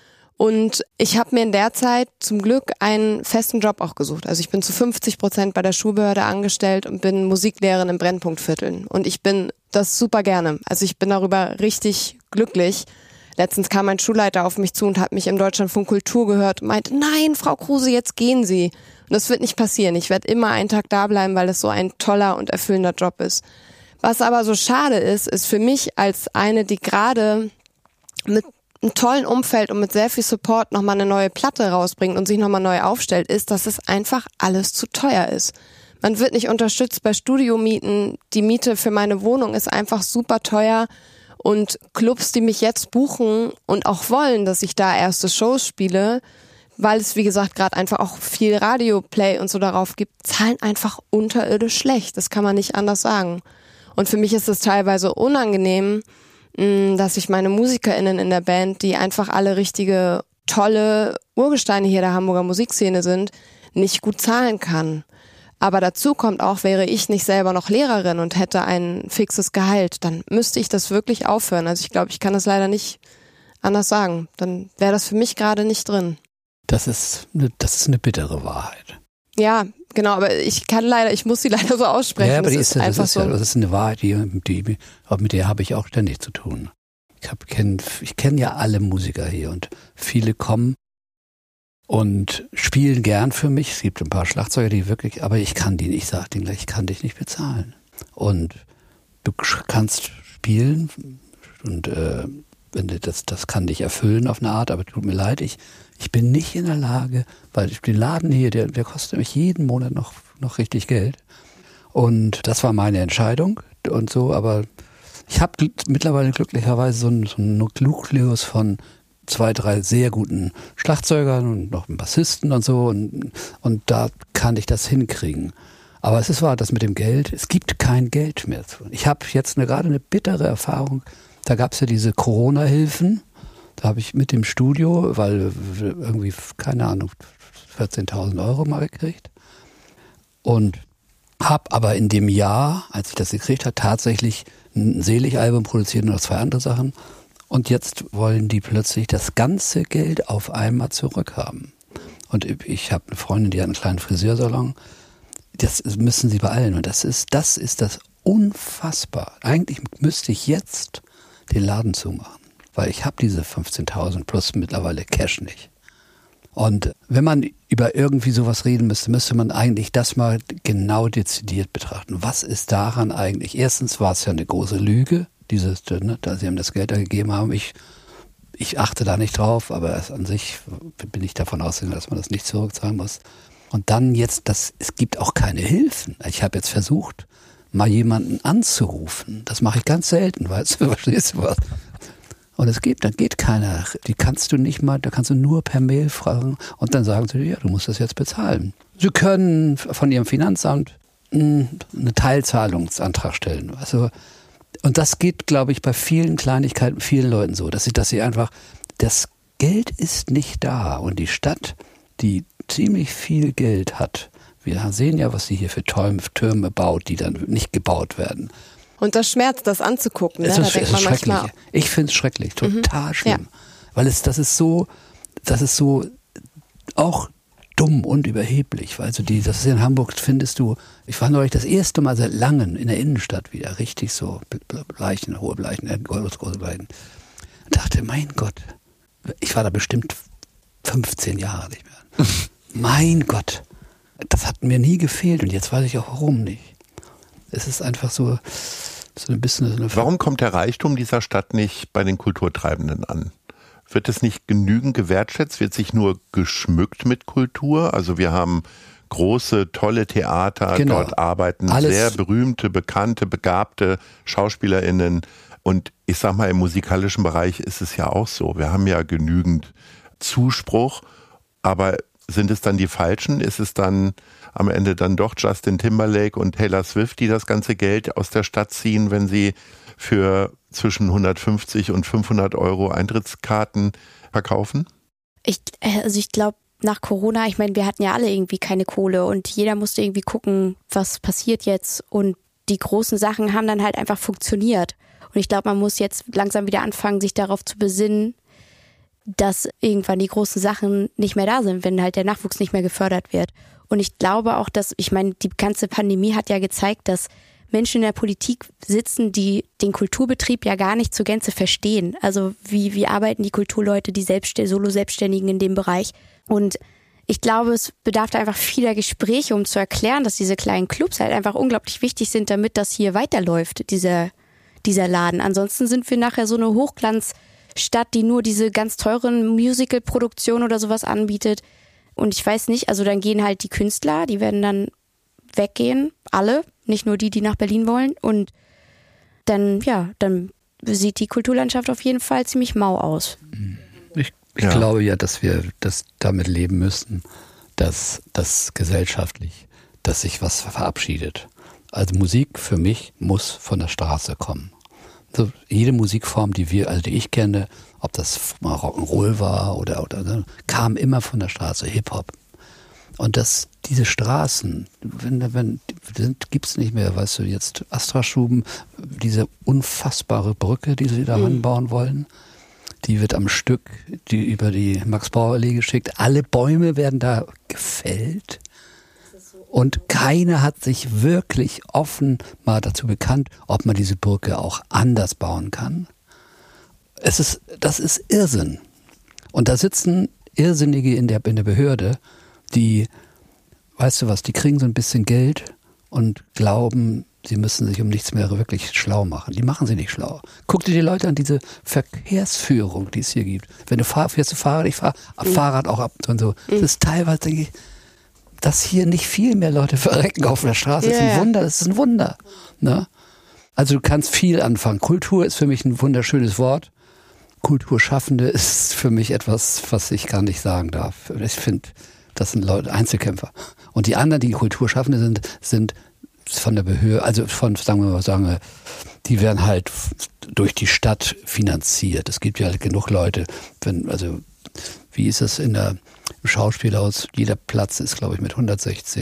Und ich habe mir in der Zeit zum Glück einen festen Job auch gesucht. Also ich bin zu 50% bei der Schulbehörde angestellt und bin Musiklehrerin im Brennpunktviertel. Und ich bin das super gerne. Also ich bin darüber richtig glücklich. Letztens kam mein Schulleiter auf mich zu und hat mich im Deutschlandfunk Kultur gehört und meinte, nein, Frau Kruse, jetzt gehen Sie. Und das wird nicht passieren. Ich werde immer einen Tag da bleiben, weil es so ein toller und erfüllender Job ist. Was aber so schade ist für mich als eine, die gerade mit einem tollen Umfeld und mit sehr viel Support nochmal eine neue Platte rausbringt und sich nochmal neu aufstellt, ist, dass es einfach alles zu teuer ist. Man wird nicht unterstützt bei Studiomieten. Die Miete für meine Wohnung ist einfach super teuer. Und Clubs, die mich jetzt buchen und auch wollen, dass ich da erste Shows spiele, weil es, wie gesagt, gerade einfach auch viel Radioplay und so darauf gibt, zahlen einfach unterirdisch schlecht. Das kann man nicht anders sagen. Und für mich ist es teilweise unangenehm, dass ich meine MusikerInnen in der Band, die einfach alle richtige, tolle Urgesteine hier der Hamburger Musikszene sind, nicht gut zahlen kann. Aber dazu kommt auch, wäre ich nicht selber noch Lehrerin und hätte ein fixes Gehalt, dann müsste ich das wirklich aufhören. Also ich glaube, ich kann das leider nicht anders sagen. Dann wäre das für mich gerade nicht drin. Das ist eine bittere Wahrheit. Ja, genau, aber ich muss sie leider so aussprechen. Ja, aber das ist eine Wahrheit, mit der habe ich auch ständig zu tun. Ich kenne ja alle Musiker hier und viele kommen und spielen gern für mich. Es gibt ein paar Schlagzeuger, die wirklich, aber ich kann die nicht, ich sage denen gleich, ich kann dich nicht bezahlen. Und du kannst spielen und wenn das kann dich erfüllen auf eine Art, aber tut mir leid, ich bin nicht in der Lage, weil den Laden hier, der kostet mich jeden Monat noch richtig Geld. Und das war meine Entscheidung und so, aber ich habe mittlerweile glücklicherweise so einen Nukleus von 2, 3 sehr guten Schlagzeugern und noch einen Bassisten und so und da kann ich das hinkriegen. Aber es war das mit dem Geld, es gibt kein Geld mehr. Ich habe jetzt gerade eine bittere Erfahrung, da gab es ja diese Corona-Hilfen, da habe ich mit dem Studio, weil irgendwie, keine Ahnung, 14.000 Euro mal gekriegt und habe aber in dem Jahr, als ich das gekriegt habe, tatsächlich ein Selig-Album produziert und noch 2 andere Sachen. Und jetzt wollen die plötzlich das ganze Geld auf einmal zurückhaben. Und ich habe eine Freundin, die hat einen kleinen Friseursalon. Das müssen sie beeilen. Und das ist das unfassbar. Eigentlich müsste ich jetzt den Laden zumachen. Weil ich habe diese 15.000 plus mittlerweile Cash nicht. Und wenn man über irgendwie sowas reden müsste man eigentlich das mal genau dezidiert betrachten. Was ist daran eigentlich? Erstens war es ja eine große Lüge, da sie ihm das Geld gegeben haben. Ich achte da nicht drauf, aber an sich bin ich davon ausgegangen, dass man das nicht zurückzahlen muss. Und dann jetzt, es gibt auch keine Hilfen. Ich habe jetzt versucht, mal jemanden anzurufen. Das mache ich ganz selten, weißt du, verstehst du was? Und dann geht keiner. Da kannst du nur per Mail fragen und dann sagen sie, ja, du musst das jetzt bezahlen. Sie können von ihrem Finanzamt einen Teilzahlungsantrag stellen. Also, und das geht, glaube ich, bei vielen Kleinigkeiten, vielen Leuten so, dass sie einfach, das Geld ist nicht da und die Stadt, die ziemlich viel Geld hat, wir sehen ja, was sie hier für Türme baut, die dann nicht gebaut werden. Und das schmerzt, das anzugucken. Ne? Da denkt man manchmal, ich finde es schrecklich, total schlimm. Ja. Weil das ist so auch dumm und überheblich. Weil das ist in Hamburg, findest du, ich war neulich das erste Mal seit langem in der Innenstadt wieder, richtig so, Bleichen, hohe Bleichen, große Bleichen. Und dachte, mein Gott, ich war da bestimmt 15 Jahre nicht mehr. Mein Gott, das hat mir nie gefehlt und jetzt weiß ich auch warum nicht. Es ist einfach so ein bisschen... Warum kommt der Reichtum dieser Stadt nicht bei den Kulturtreibenden an? Wird es nicht genügend gewertschätzt? Wird sich nur geschmückt mit Kultur? Also wir haben große, tolle Theater, genau. Dort arbeiten sehr berühmte, bekannte, begabte SchauspielerInnen. Und ich sag mal, im musikalischen Bereich ist es ja auch so. Wir haben ja genügend Zuspruch, aber sind es dann die Falschen? Ist es dann am Ende dann doch Justin Timberlake und Taylor Swift, die das ganze Geld aus der Stadt ziehen, wenn sie für zwischen 150 und 500 Euro Eintrittskarten verkaufen? Ich glaube, nach Corona, ich meine, wir hatten ja alle irgendwie keine Kohle und jeder musste irgendwie gucken, was passiert jetzt. Und die großen Sachen haben dann halt einfach funktioniert. Und ich glaube, man muss jetzt langsam wieder anfangen, sich darauf zu besinnen, dass irgendwann die großen Sachen nicht mehr da sind, wenn halt der Nachwuchs nicht mehr gefördert wird. Und ich glaube auch, ich meine, die ganze Pandemie hat ja gezeigt, dass Menschen in der Politik sitzen, die den Kulturbetrieb ja gar nicht zur Gänze verstehen. Also wie arbeiten die Kulturleute, die Solo-Selbstständigen in dem Bereich? Und ich glaube, es bedarf einfach vieler Gespräche, um zu erklären, dass diese kleinen Clubs halt einfach unglaublich wichtig sind, damit das hier weiterläuft, dieser Laden. Ansonsten sind wir nachher so eine Hochglanzstadt, die nur diese ganz teuren Musical-Produktionen oder sowas anbietet. Und ich weiß nicht, also dann gehen halt die Künstler, die werden dann weggehen, alle, nicht nur die nach Berlin wollen. Und dann sieht die Kulturlandschaft auf jeden Fall ziemlich mau aus. Ich glaube ja, dass wir damit leben müssen, dass das gesellschaftlich, dass sich was verabschiedet. Also Musik für mich muss von der Straße kommen. Also jede Musikform, die ich kenne, ob das mal Rock'n'Roll war oder kam immer von der Straße, Hip-Hop. Und diese Straßen, gibt's nicht mehr, weißt du, jetzt Astra-Schuben, diese unfassbare Brücke, die sie da anbauen wollen, die wird am Stück über die Max-Bauer-Allee geschickt. Alle Bäume werden da gefällt. Und keiner hat sich wirklich offen mal dazu bekannt, ob man diese Brücke auch anders bauen kann. Das ist Irrsinn. Und da sitzen Irrsinnige in der Behörde, die, weißt du was, die kriegen so ein bisschen Geld und glauben, sie müssen sich um nichts mehr wirklich schlau machen. Die machen sie nicht schlau. Guck dir die Leute an, diese Verkehrsführung, die es hier gibt. Wenn du fährst du Fahrrad, ich fahre Fahrrad auch ab und so. Das ist teilweise, denke ich, dass hier nicht viel mehr Leute verrecken auf der Straße, ist ein Wunder, das ist ein Wunder. Ne? Also du kannst viel anfangen. Kultur ist für mich ein wunderschönes Wort. Kulturschaffende ist für mich etwas, was ich gar nicht sagen darf. Ich finde, das sind Leute, Einzelkämpfer. Und die anderen, die Kulturschaffende sind von der Behörde, also sagen wir, die werden halt durch die Stadt finanziert. Es gibt ja halt genug Leute, wie ist es im Schauspielhaus? Jeder Platz ist, glaube ich, mit 160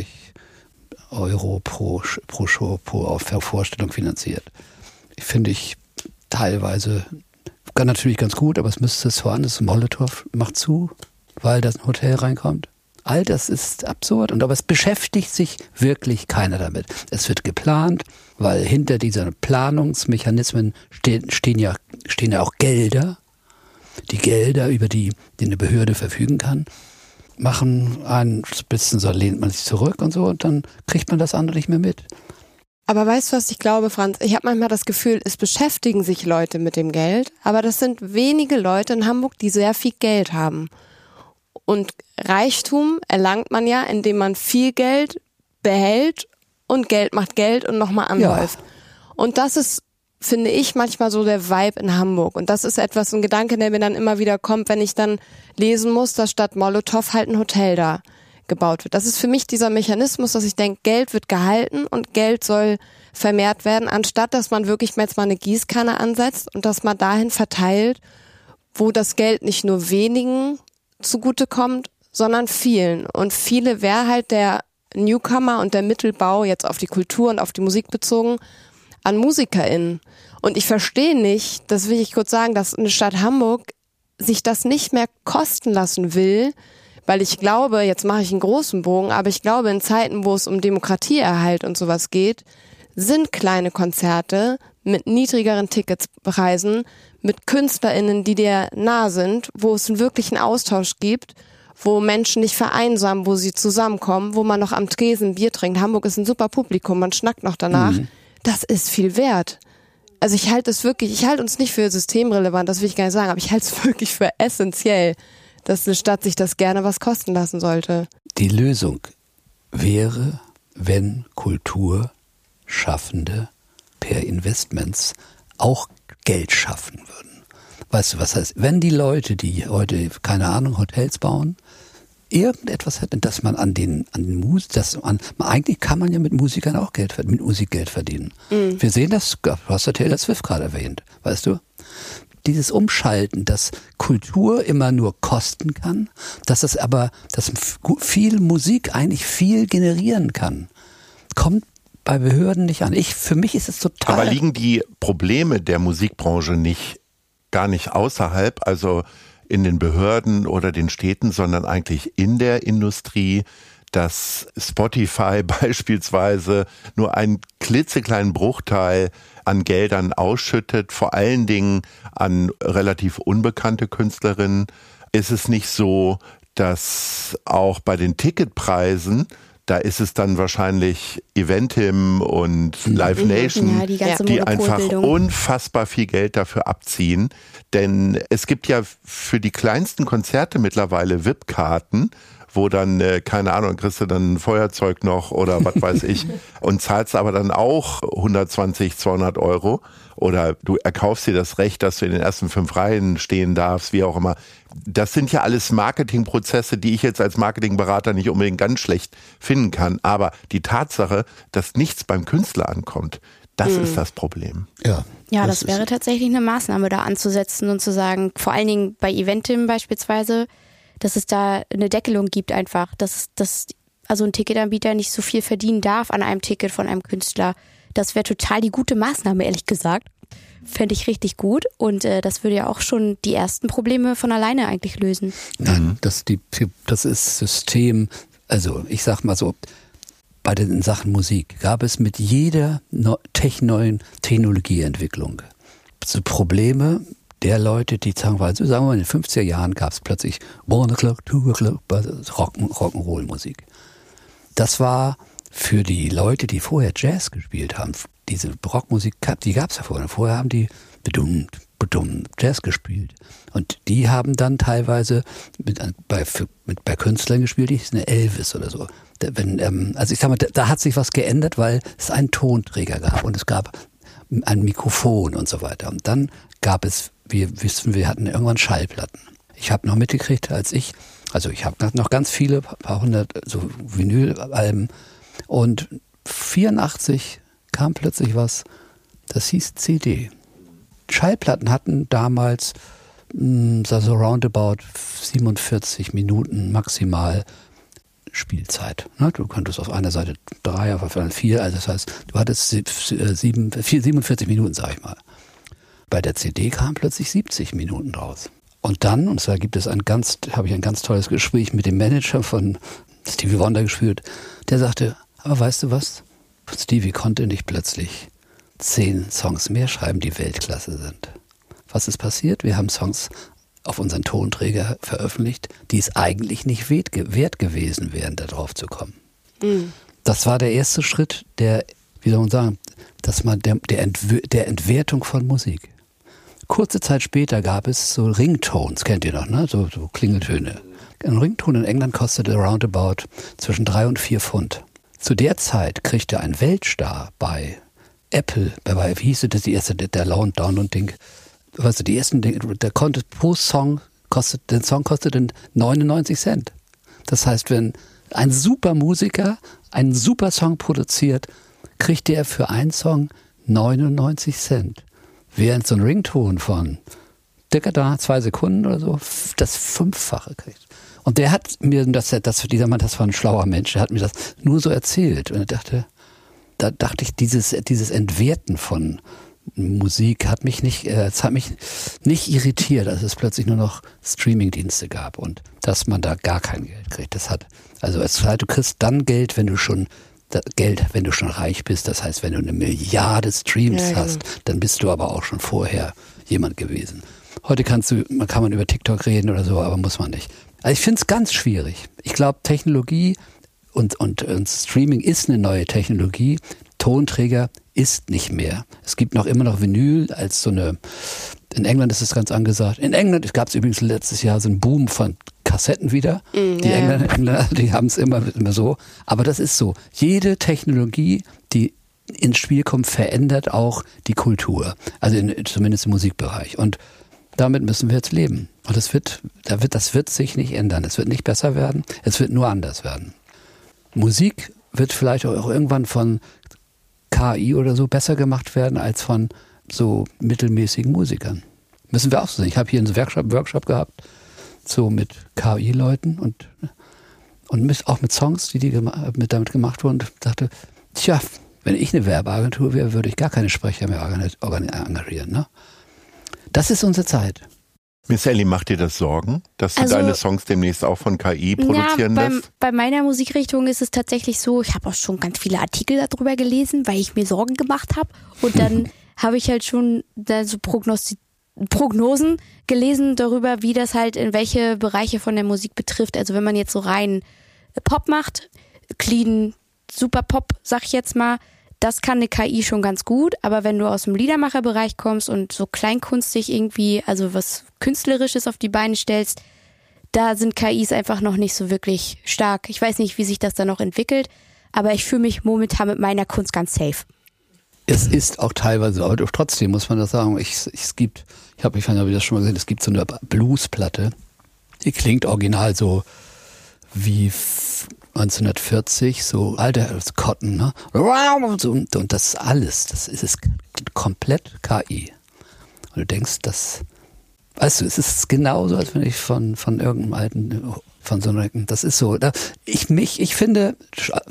Euro pro Show, pro Vorstellung finanziert. Finde ich teilweise natürlich ganz gut, aber es müsste es woanders. Molotow macht zu, weil da ein Hotel reinkommt. All das ist absurd, aber es beschäftigt sich wirklich keiner damit. Es wird geplant, weil hinter diesen Planungsmechanismen stehen ja auch Gelder. Die Gelder, über die eine Behörde verfügen kann, machen ein bisschen so, lehnt man sich zurück und so, und dann kriegt man das andere nicht mehr mit. Aber weißt du, was ich glaube, Franz? Ich habe manchmal das Gefühl, es beschäftigen sich Leute mit dem Geld, aber das sind wenige Leute in Hamburg, die sehr viel Geld haben. Und Reichtum erlangt man ja, indem man viel Geld behält und Geld macht Geld und nochmal anläuft. Ja. Und das ist, finde ich, manchmal so der Vibe in Hamburg. Und das ist ein Gedanke, der mir dann immer wieder kommt, wenn ich dann lesen muss, dass statt Molotow halt ein Hotel da gebaut wird. Das ist für mich dieser Mechanismus, dass ich denke, Geld wird gehalten und Geld soll vermehrt werden, anstatt dass man wirklich jetzt mal eine Gießkanne ansetzt und dass man dahin verteilt, wo das Geld nicht nur wenigen zugutekommt, sondern vielen. Und viele wäre halt der Newcomer und der Mittelbau, jetzt auf die Kultur und auf die Musik bezogen, an MusikerInnen. Und ich verstehe nicht, das will ich kurz sagen, dass eine Stadt Hamburg sich das nicht mehr kosten lassen will, weil ich glaube, jetzt mache ich einen großen Bogen, aber ich glaube, in Zeiten, wo es um Demokratieerhalt und sowas geht, sind kleine Konzerte mit niedrigeren Ticketspreisen, mit KünstlerInnen, die dir nah sind, wo es einen wirklichen Austausch gibt, wo Menschen nicht vereinsamen, wo sie zusammenkommen, wo man noch am Tresen Bier trinkt. Hamburg ist ein super Publikum, man schnackt noch danach. Das ist viel wert. Also ich halte uns nicht für systemrelevant, das will ich gar nicht sagen, aber ich halte es wirklich für essentiell, dass eine Stadt sich das gerne was kosten lassen sollte. Die Lösung wäre, wenn Kulturschaffende per Investments auch Geld schaffen würden. Weißt du, was heißt, wenn die Leute, die heute, keine Ahnung, Hotels bauen, irgendetwas hätten, dass man eigentlich kann man ja mit Musikern auch mit Musik Geld verdienen. Wir sehen das, du hast ja Taylor Swift gerade erwähnt, weißt du? Dieses Umschalten, dass Kultur immer nur kosten kann, dass viel Musik eigentlich viel generieren kann, kommt bei Behörden nicht an. Für mich ist es total... Aber liegen die Probleme der Musikbranche gar nicht außerhalb, also in den Behörden oder den Städten, sondern eigentlich in der Industrie, dass Spotify beispielsweise nur einen klitzekleinen Bruchteil an Geldern ausschüttet, vor allen Dingen an relativ unbekannte Künstlerinnen? Ist es nicht so, dass auch bei den Ticketpreisen, da ist es dann wahrscheinlich Eventim und Live Nation, die einfach unfassbar viel Geld dafür abziehen. Denn es gibt ja für die kleinsten Konzerte mittlerweile VIP-Karten, wo dann, keine Ahnung, kriegst du dann ein Feuerzeug noch oder was weiß ich und zahlst aber dann auch 120, 200 Euro oder du erkaufst dir das Recht, dass du in den ersten 5 Reihen stehen darfst, wie auch immer. Das sind ja alles Marketingprozesse, die ich jetzt als Marketingberater nicht unbedingt ganz schlecht finden kann. Aber die Tatsache, dass nichts beim Künstler ankommt, das ist das Problem. Ja, das wäre tatsächlich eine Maßnahme, da anzusetzen und zu sagen, vor allen Dingen bei Eventim beispielsweise, dass es da eine Deckelung gibt einfach, dass also ein Ticketanbieter nicht so viel verdienen darf an einem Ticket von einem Künstler. Das wäre total die gute Maßnahme, ehrlich gesagt. Fände ich richtig gut und das würde ja auch schon die ersten Probleme von alleine eigentlich lösen. Nein, das ist System, also ich sag mal so, bei den Sachen Musik gab es mit jeder neuen Technologieentwicklung so Probleme, der Leute, die sagen wir mal, in den 50er Jahren gab es plötzlich 1 o'clock, 2 o'clock, Rock'n'Roll-Musik. Das war für die Leute, die vorher Jazz gespielt haben, diese Rockmusik, die gab es ja vorher. Vorher haben die Jazz gespielt. Und die haben dann teilweise bei Künstlern gespielt, die hießen Elvis oder so. Also ich sag mal, da hat sich was geändert, weil es einen Tonträger gab und es gab ein Mikrofon und so weiter. Und dann gab es, wir hatten irgendwann Schallplatten. Ich habe noch mitgekriegt, ich habe noch ganz viele, paar hundert so Vinylalben. Und 84 kam plötzlich was, das hieß CD. Schallplatten hatten damals so roundabout 47 Minuten maximal Spielzeit. Du konntest auf einer Seite 3, auf einer 4, also das heißt, du hattest 47 Minuten, sag ich mal. Bei der CD kamen plötzlich 70 Minuten raus. Und dann, und da habe ich ein ganz tolles Gespräch mit dem Manager von Stevie Wonder geführt, der sagte, aber weißt du was? Stevie konnte nicht plötzlich 10 Songs mehr schreiben, die Weltklasse sind. Was ist passiert? Wir haben Songs auf unseren Tonträger veröffentlicht, die es eigentlich nicht wert gewesen wären, da drauf zu kommen. Mhm. Das war der erste Schritt der Entwertung von Musik. Kurze Zeit später gab es so Ringtones, kennt ihr noch, ne? So Klingeltöne. Ein Rington in England kostete roundabout zwischen 3 und 4 Pfund. Zu der Zeit kriegte ein Weltstar bei Apple, wie hieß das, die erste, der Download-Ding, weißt du, die ersten Dinge, der konnte pro Song, den Song kostete 99 Cent. Das heißt, wenn ein super Musiker einen super Song produziert, kriegt er für einen Song 99 Cent. Während so ein Rington von 2 Sekunden oder so das 5-fache kriegt. Und der hat mir dieser Mann, das war ein schlauer Mensch, der hat mir das nur so erzählt. Und da dachte ich, dieses Entwerten von Musik hat mich nicht irritiert, dass es plötzlich nur noch Streamingdienste gab und dass man da gar kein Geld kriegt. Du kriegst dann Geld, wenn du schon reich bist. Das heißt, wenn du 1 Milliarde Streams hast, dann bist du aber auch schon vorher jemand gewesen. Heute kann man über TikTok reden oder so, aber muss man nicht. Also ich finde es ganz schwierig. Ich glaube, Technologie und Streaming ist eine neue Technologie. Tonträger ist nicht mehr. Es gibt immer noch Vinyl als in England ist es ganz angesagt. In England gab es übrigens letztes Jahr so einen Boom von Kassetten wieder. Die Engländer, die haben es immer so. Aber das ist so. Jede Technologie, die ins Spiel kommt, verändert auch die Kultur. Also zumindest im Musikbereich. Und damit müssen wir jetzt leben. Und das wird sich nicht ändern. Es wird nicht besser werden. Es wird nur anders werden. Musik wird vielleicht auch irgendwann von KI oder so besser gemacht werden als von so mittelmäßigen Musikern. Müssen wir auch so sehen. Ich habe hier einen Workshop gehabt, so mit KI-Leuten und auch mit Songs, die damit gemacht wurden. Und dachte, tja, wenn ich eine Werbeagentur wäre, würde ich gar keine Sprecher mehr engagieren. Ne? Das ist unsere Zeit. Miss Ellie, macht dir das Sorgen, dass du deine Songs demnächst auch von KI produzieren lässt? Bei meiner Musikrichtung ist es tatsächlich so, ich habe auch schon ganz viele Artikel darüber gelesen, weil ich mir Sorgen gemacht habe. Und dann habe ich halt schon so Prognosen gelesen darüber, wie das halt in welche Bereiche von der Musik betrifft. Also wenn man jetzt so rein Pop macht, clean, super Pop, sag ich jetzt mal, das kann eine KI schon ganz gut, aber wenn du aus dem Liedermacherbereich kommst und so kleinkunstig irgendwie, also was Künstlerisches auf die Beine stellst, da sind KIs einfach noch nicht so wirklich stark. Ich weiß nicht, wie sich das dann noch entwickelt, aber ich fühle mich momentan mit meiner Kunst ganz safe. Es ist auch teilweise, aber trotzdem muss man das sagen, ich habe das schon mal gesehen, es gibt so eine Bluesplatte, die klingt original so wie 1940, so alter Cotton, ne? Und das alles, das ist komplett KI. Und du denkst, weißt du, es ist genauso, als wenn ich von irgendeinem alten, von so einer, das ist so, ich finde,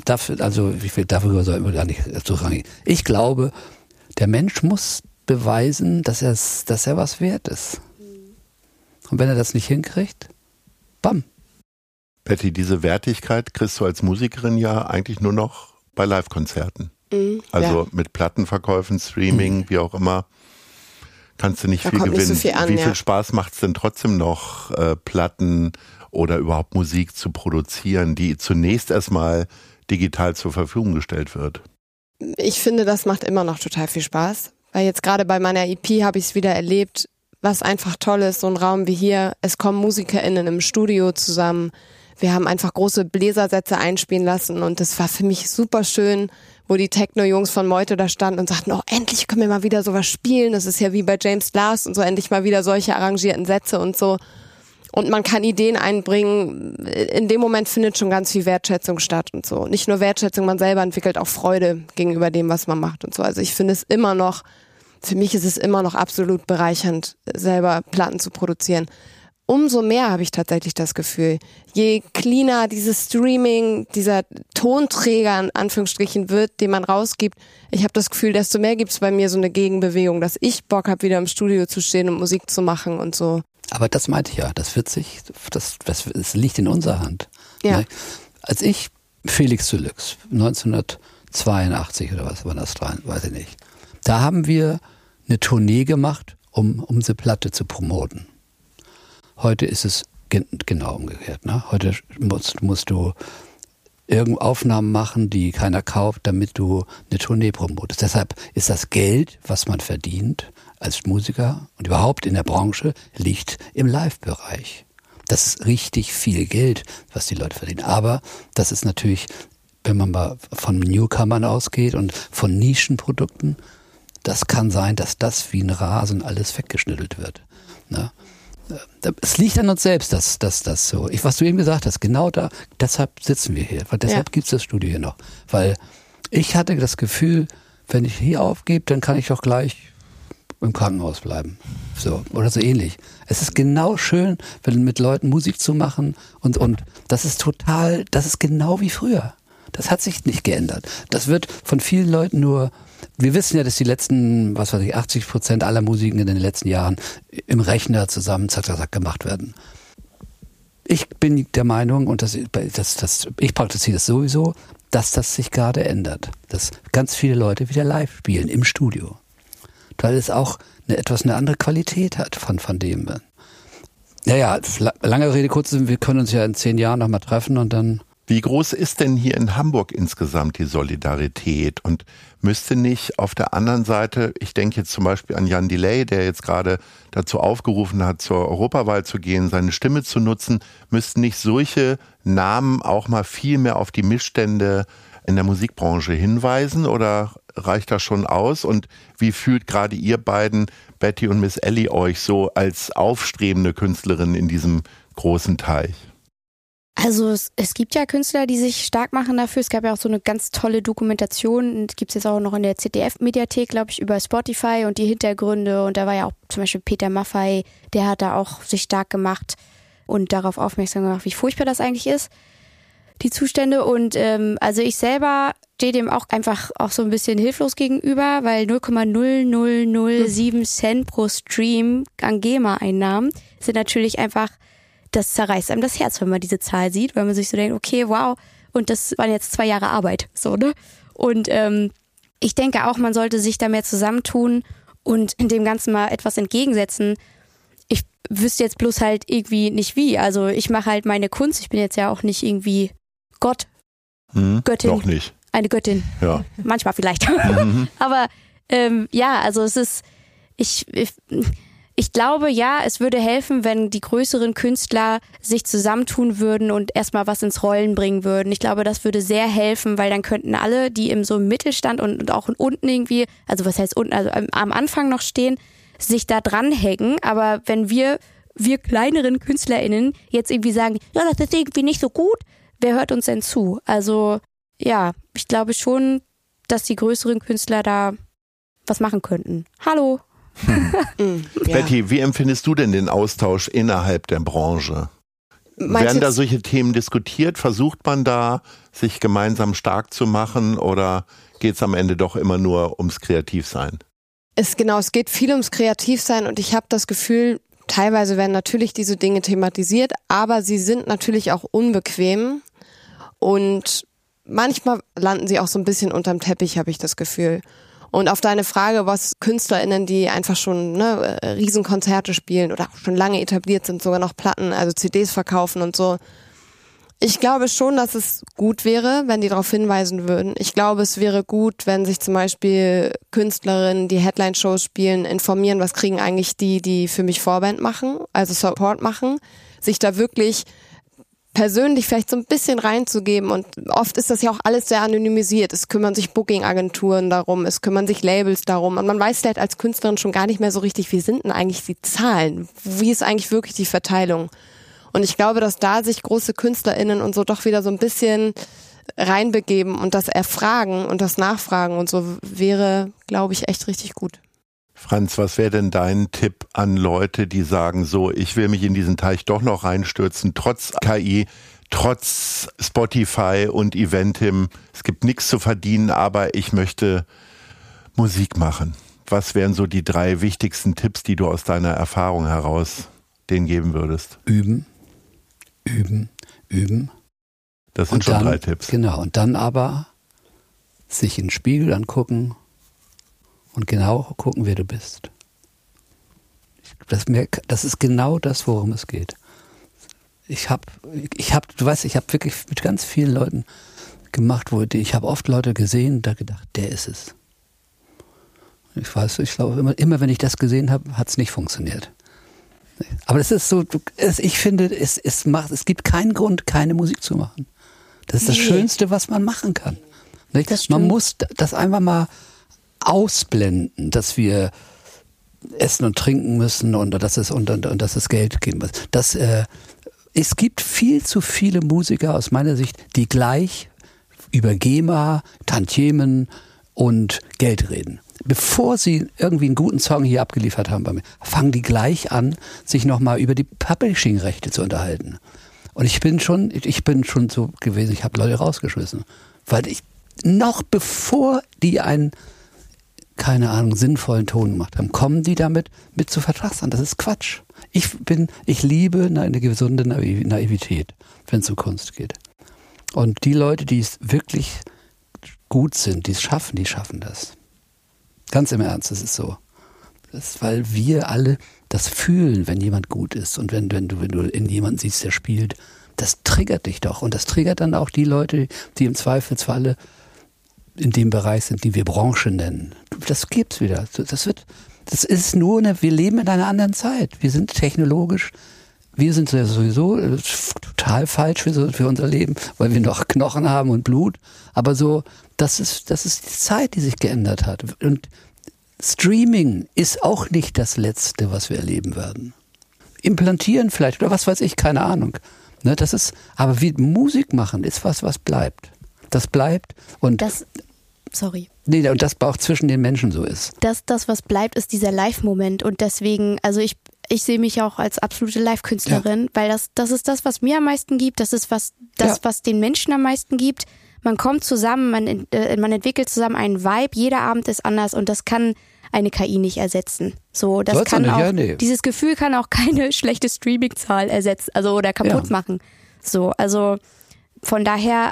darüber sollten wir gar nicht so rangehen. Ich glaube, der Mensch muss beweisen, dass er was wert ist. Und wenn er das nicht hinkriegt, bam. Betty, diese Wertigkeit kriegst du als Musikerin ja eigentlich nur noch bei Live-Konzerten. Also mit Plattenverkäufen, Streaming, wie auch immer. kannst du nicht Da viel kommt gewinnen. nicht so viel an, Wie viel ja. Spaß macht es denn trotzdem noch, Platten oder überhaupt Musik zu produzieren, die zunächst erstmal digital zur Verfügung gestellt wird? Ich finde, das macht immer noch total viel Spaß. Weil jetzt gerade bei meiner EP habe ich es wieder erlebt, was einfach toll ist, so ein Raum wie hier. Es kommen MusikerInnen im Studio zusammen. Wir haben einfach große Bläsersätze einspielen lassen und das war für mich super schön, wo die Techno-Jungs von Meute da standen und sagten, oh, endlich können wir mal wieder sowas spielen. Das ist ja wie bei James Last und so, endlich mal wieder solche arrangierten Sätze und so. Und man kann Ideen einbringen. In dem Moment findet schon ganz viel Wertschätzung statt und so. Nicht nur Wertschätzung, man selber entwickelt auch Freude gegenüber dem, was man macht und so. Also ich finde es immer noch, für mich ist es immer noch absolut bereichernd, selber Platten zu produzieren. Umso mehr habe ich tatsächlich das Gefühl, je cleaner dieses Streaming, dieser Tonträger in Anführungsstrichen wird, den man rausgibt, ich habe das Gefühl, desto mehr gibt es bei mir so eine Gegenbewegung, dass ich Bock habe, wieder im Studio zu stehen und Musik zu machen und so. Aber das meinte ich ja, das liegt in unserer Hand. Ja. Ne? Als ich Felix Deluxe, 1982 oder was war das, weiß ich nicht, da haben wir eine Tournee gemacht, um diese Platte zu promoten. Heute ist es genau umgekehrt. Ne? Heute musst du irgendwo Aufnahmen machen, die keiner kauft, damit du eine Tournee promotest. Deshalb ist das Geld, was man verdient als Musiker und überhaupt in der Branche, liegt im Live-Bereich. Das ist richtig viel Geld, was die Leute verdienen. Aber das ist natürlich, wenn man mal von Newcomern ausgeht und von Nischenprodukten, das kann sein, dass das wie ein Rasen alles weggeschnittelt wird. Ne? Es liegt an uns selbst, dass das so. Was du eben gesagt hast, genau da, deshalb sitzen wir hier. Weil deshalb gibt's das Studio hier noch. Weil ich hatte das Gefühl, wenn ich hier aufgebe, dann kann ich doch gleich im Krankenhaus bleiben. So, oder so ähnlich. Es ist genau schön, wenn mit Leuten Musik zu machen und das ist genau wie früher. Das hat sich nicht geändert. Das wird von vielen Leuten wir wissen ja, dass die letzten, 80% aller Musiken in den letzten Jahren im Rechner zusammen zack, zack, zack gemacht werden. Ich bin der Meinung, und ich praktiziere das sowieso, dass das sich gerade ändert. Dass ganz viele Leute wieder live spielen im Studio. Weil es auch eine andere Qualität hat von dem. Naja, lange Rede, kurz, wir können uns ja in 10 Jahren nochmal treffen und dann. Wie groß ist denn hier in Hamburg insgesamt die Solidarität? Und müsste nicht auf der anderen Seite, ich denke jetzt zum Beispiel an Jan Delay, der jetzt gerade dazu aufgerufen hat, zur Europawahl zu gehen, seine Stimme zu nutzen, müssten nicht solche Namen auch mal viel mehr auf die Missstände in der Musikbranche hinweisen oder reicht das schon aus? Und wie fühlt gerade ihr beiden, Betty und Miss Ellie, euch so als aufstrebende Künstlerin in diesem großen Teich? Also es gibt ja Künstler, die sich stark machen dafür. Es gab ja auch so eine ganz tolle Dokumentation, die gibt es jetzt auch noch in der ZDF-Mediathek, glaube ich, über Spotify und die Hintergründe. Und da war ja auch zum Beispiel Peter Maffay, der hat da auch sich stark gemacht und darauf aufmerksam gemacht, wie furchtbar das eigentlich ist, die Zustände. Und also ich selber stehe dem auch einfach auch so ein bisschen hilflos gegenüber, weil 0,0007 Cent pro Stream an GEMA-Einnahmen sind natürlich einfach, das zerreißt einem das Herz, wenn man diese Zahl sieht, weil man sich so denkt, okay, wow, und das waren jetzt 2 Jahre Arbeit, so, ne? Und ich denke auch, man sollte sich da mehr zusammentun und in dem Ganzen mal etwas entgegensetzen. Ich wüsste jetzt bloß halt irgendwie nicht wie. Also ich mache halt meine Kunst, ich bin jetzt ja auch nicht irgendwie Gott, Göttin. Noch nicht. Eine Göttin. Ja. Manchmal vielleicht. Aber ja, also es ist, ich glaube, ja, es würde helfen, wenn die größeren Künstler sich zusammentun würden und erstmal was ins Rollen bringen würden. Ich glaube, das würde sehr helfen, weil dann könnten alle, die im so im Mittelstand und auch unten irgendwie, also was heißt unten, also am Anfang noch stehen, sich da dranhängen. Aber wenn wir kleineren KünstlerInnen jetzt irgendwie sagen, ja, das ist irgendwie nicht so gut, wer hört uns denn zu? Also ja, ich glaube schon, dass die größeren Künstler da was machen könnten. Hallo. Betty, wie empfindest du denn den Austausch innerhalb der Branche? Werden da solche Themen diskutiert? Versucht man da, sich gemeinsam stark zu machen oder geht es am Ende doch immer nur ums Kreativsein? Es geht viel ums Kreativsein und ich habe das Gefühl, teilweise werden natürlich diese Dinge thematisiert, aber sie sind natürlich auch unbequem und manchmal landen sie auch so ein bisschen unterm Teppich, habe ich das Gefühl. Und auf deine Frage, was KünstlerInnen, die einfach schon Riesenkonzerte spielen oder auch schon lange etabliert sind, sogar noch Platten, also CDs verkaufen und so. Ich glaube schon, dass es gut wäre, wenn die darauf hinweisen würden. Ich glaube, es wäre gut, wenn sich zum Beispiel Künstlerinnen, die Headline-Shows spielen, informieren, was kriegen eigentlich die für mich Vorband machen, also Support machen, sich da wirklich persönlich vielleicht so ein bisschen reinzugeben, und oft ist das ja auch alles sehr anonymisiert. Es kümmern sich Booking-Agenturen darum, es kümmern sich Labels darum, und man weiß vielleicht als Künstlerin schon gar nicht mehr so richtig, wie sind denn eigentlich die Zahlen? Wie ist eigentlich wirklich die Verteilung? Und ich glaube, dass da sich große KünstlerInnen und so doch wieder so ein bisschen reinbegeben und das erfragen und das nachfragen und so wäre, glaube ich, echt richtig gut. Franz, was wäre denn dein Tipp an Leute, die sagen so, ich will mich in diesen Teich doch noch reinstürzen, trotz KI, trotz Spotify und Eventim, es gibt nichts zu verdienen, aber ich möchte Musik machen. Was wären so die 3 wichtigsten Tipps, die du aus deiner Erfahrung heraus denen geben würdest? Üben. Das sind schon 3 Tipps. Genau, und dann aber sich in den Spiegel angucken und genau gucken, wer du bist. Das ist genau das, worum es geht. Ich habe wirklich mit ganz vielen Leuten gemacht, ich habe oft Leute gesehen, da gedacht, der ist es. Ich glaube, immer wenn ich das gesehen habe, hat es nicht funktioniert. Aber das ist so, ich finde, es gibt keinen Grund, keine Musik zu machen. Das ist das Schönste, was man machen kann. Man muss das einfach mal ausblenden, dass wir essen und trinken müssen und dass es Geld geben muss. Es gibt viel zu viele Musiker aus meiner Sicht, die gleich über GEMA, Tantiemen und Geld reden. Bevor sie irgendwie einen guten Song hier abgeliefert haben bei mir, fangen die gleich an, sich nochmal über die Publishing-Rechte zu unterhalten. Und ich bin schon so gewesen, ich habe Leute rausgeschmissen. Weil noch bevor die einen, keine Ahnung, sinnvollen Ton gemacht haben, kommen die damit mit zu Vertragsverhandlungen. Das ist Quatsch. Ich liebe eine gesunde Naivität, wenn es um Kunst geht. Und die Leute, die es wirklich gut sind, die schaffen das. Ganz im Ernst, das ist so. Das ist, weil wir alle das fühlen, wenn jemand gut ist. Und wenn du in jemanden siehst, der spielt, das triggert dich doch. Und das triggert dann auch die Leute, die im Zweifelsfalle in dem Bereich sind, die wir Branche nennen. Das gibt's wieder. Das ist nur wir leben in einer anderen Zeit. Wir sind technologisch, wir sind sowieso total falsch für unser Leben, weil wir noch Knochen haben und Blut. Aber so, das ist die Zeit, die sich geändert hat. Und Streaming ist auch nicht das Letzte, was wir erleben werden. Implantieren vielleicht oder was weiß ich, keine Ahnung. Ne, aber wie Musik machen ist was bleibt. Das bleibt und und das auch zwischen den Menschen so ist. Das, was bleibt, ist dieser Live-Moment und deswegen, also ich sehe mich auch als absolute Live-Künstlerin, weil das ist das, was mir am meisten gibt, das ist was den Menschen am meisten gibt. Man kommt zusammen, man entwickelt zusammen einen Vibe, jeder Abend ist anders und das kann eine KI nicht ersetzen. So, das Soll's kann nicht, auch, ja, nee. Dieses Gefühl kann auch keine schlechte Streaming-Zahl ersetzen, oder kaputt machen. So, also von daher,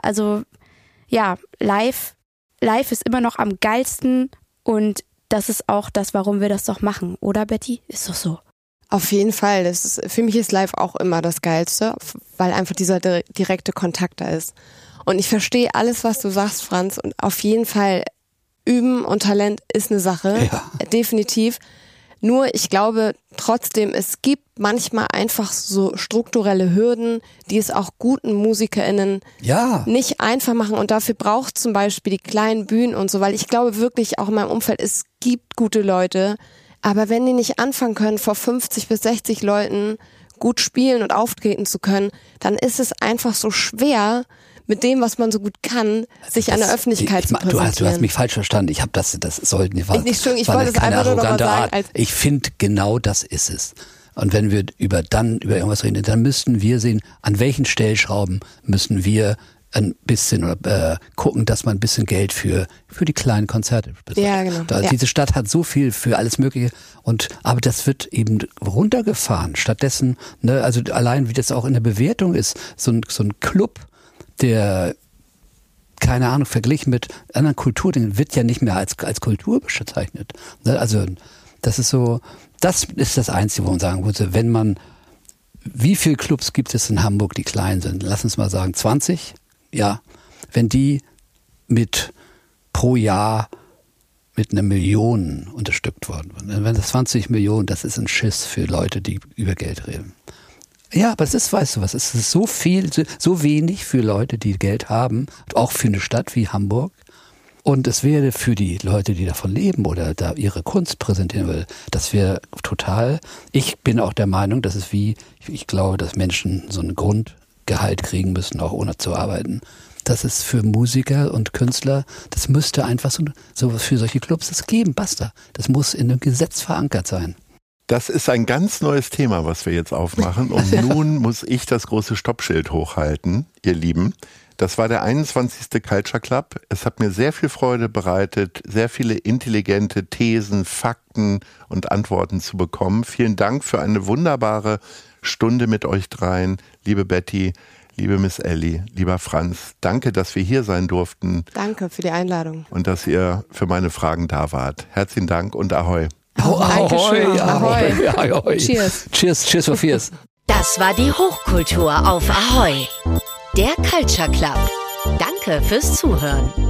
live ist immer noch am geilsten und das ist auch das, warum wir das doch machen, oder Betty? Ist doch so. Auf jeden Fall. Für mich ist live auch immer das Geilste, weil einfach dieser direkte Kontakt da ist. Und ich verstehe alles, was du sagst, Franz, und auf jeden Fall Üben und Talent ist eine Sache, definitiv. Nur ich glaube trotzdem, es gibt manchmal einfach so strukturelle Hürden, die es auch guten MusikerInnen nicht einfach machen. Und dafür braucht zum Beispiel die kleinen Bühnen und so, weil ich glaube wirklich auch in meinem Umfeld, es gibt gute Leute, aber wenn die nicht anfangen können, vor 50 bis 60 Leuten gut spielen und auftreten zu können, dann ist es einfach so schwer, mit dem, was man so gut kann, sich an der Öffentlichkeit zu präsentieren. Du hast mich falsch verstanden. Ich habe das sollten wir ich wollte es einfach nur noch mal sagen. Ich finde, genau das ist es. Und wenn wir über irgendwas reden, dann müssten wir sehen, an welchen Stellschrauben müssen wir ein bisschen gucken, dass man ein bisschen Geld für die kleinen Konzerte bezahlt. Ja, genau. Diese Stadt hat so viel für alles Mögliche aber das wird eben runtergefahren. Stattdessen, also allein wie das auch in der Bewertung ist, so ein Club, der keine Ahnung, verglichen mit anderen Kulturdingen, wird ja nicht mehr als Kultur bezeichnet. Also das ist so, das ist das Einzige, wo man sagen würde, wie viele Clubs gibt es in Hamburg, die klein sind? Lass uns mal sagen 20. Ja, wenn die pro Jahr mit 1 Million unterstützt worden sind. Wenn das 20 Millionen, das ist ein Schiss für Leute, die über Geld reden. Ja, aber es ist, weißt du was, es ist so viel, so wenig für Leute, die Geld haben, auch für eine Stadt wie Hamburg. Und es wäre für die Leute, die davon leben oder da ihre Kunst präsentieren will, das wäre total, ich bin auch der Meinung, dass ich glaube, dass Menschen so ein Grundgehalt kriegen müssen, auch ohne zu arbeiten. Das ist für Musiker und Künstler, das müsste einfach so für solche Clubs das geben, basta. Das muss in einem Gesetz verankert sein. Das ist ein ganz neues Thema, was wir jetzt aufmachen. Und nun muss ich das große Stoppschild hochhalten, ihr Lieben. Das war der 21. Culture Club. Es hat mir sehr viel Freude bereitet, sehr viele intelligente Thesen, Fakten und Antworten zu bekommen. Vielen Dank für eine wunderbare Stunde mit euch dreien. Liebe Betty, liebe Miss Ellie, lieber Franz, danke, dass wir hier sein durften. Danke für die Einladung. Und dass ihr für meine Fragen da wart. Herzlichen Dank und Ahoi. Ahoi, ahoi, ahoi. Cheers. Cheers for Fears. Das war die Hochkultur auf Ahoi. Der Culture Club. Danke fürs Zuhören.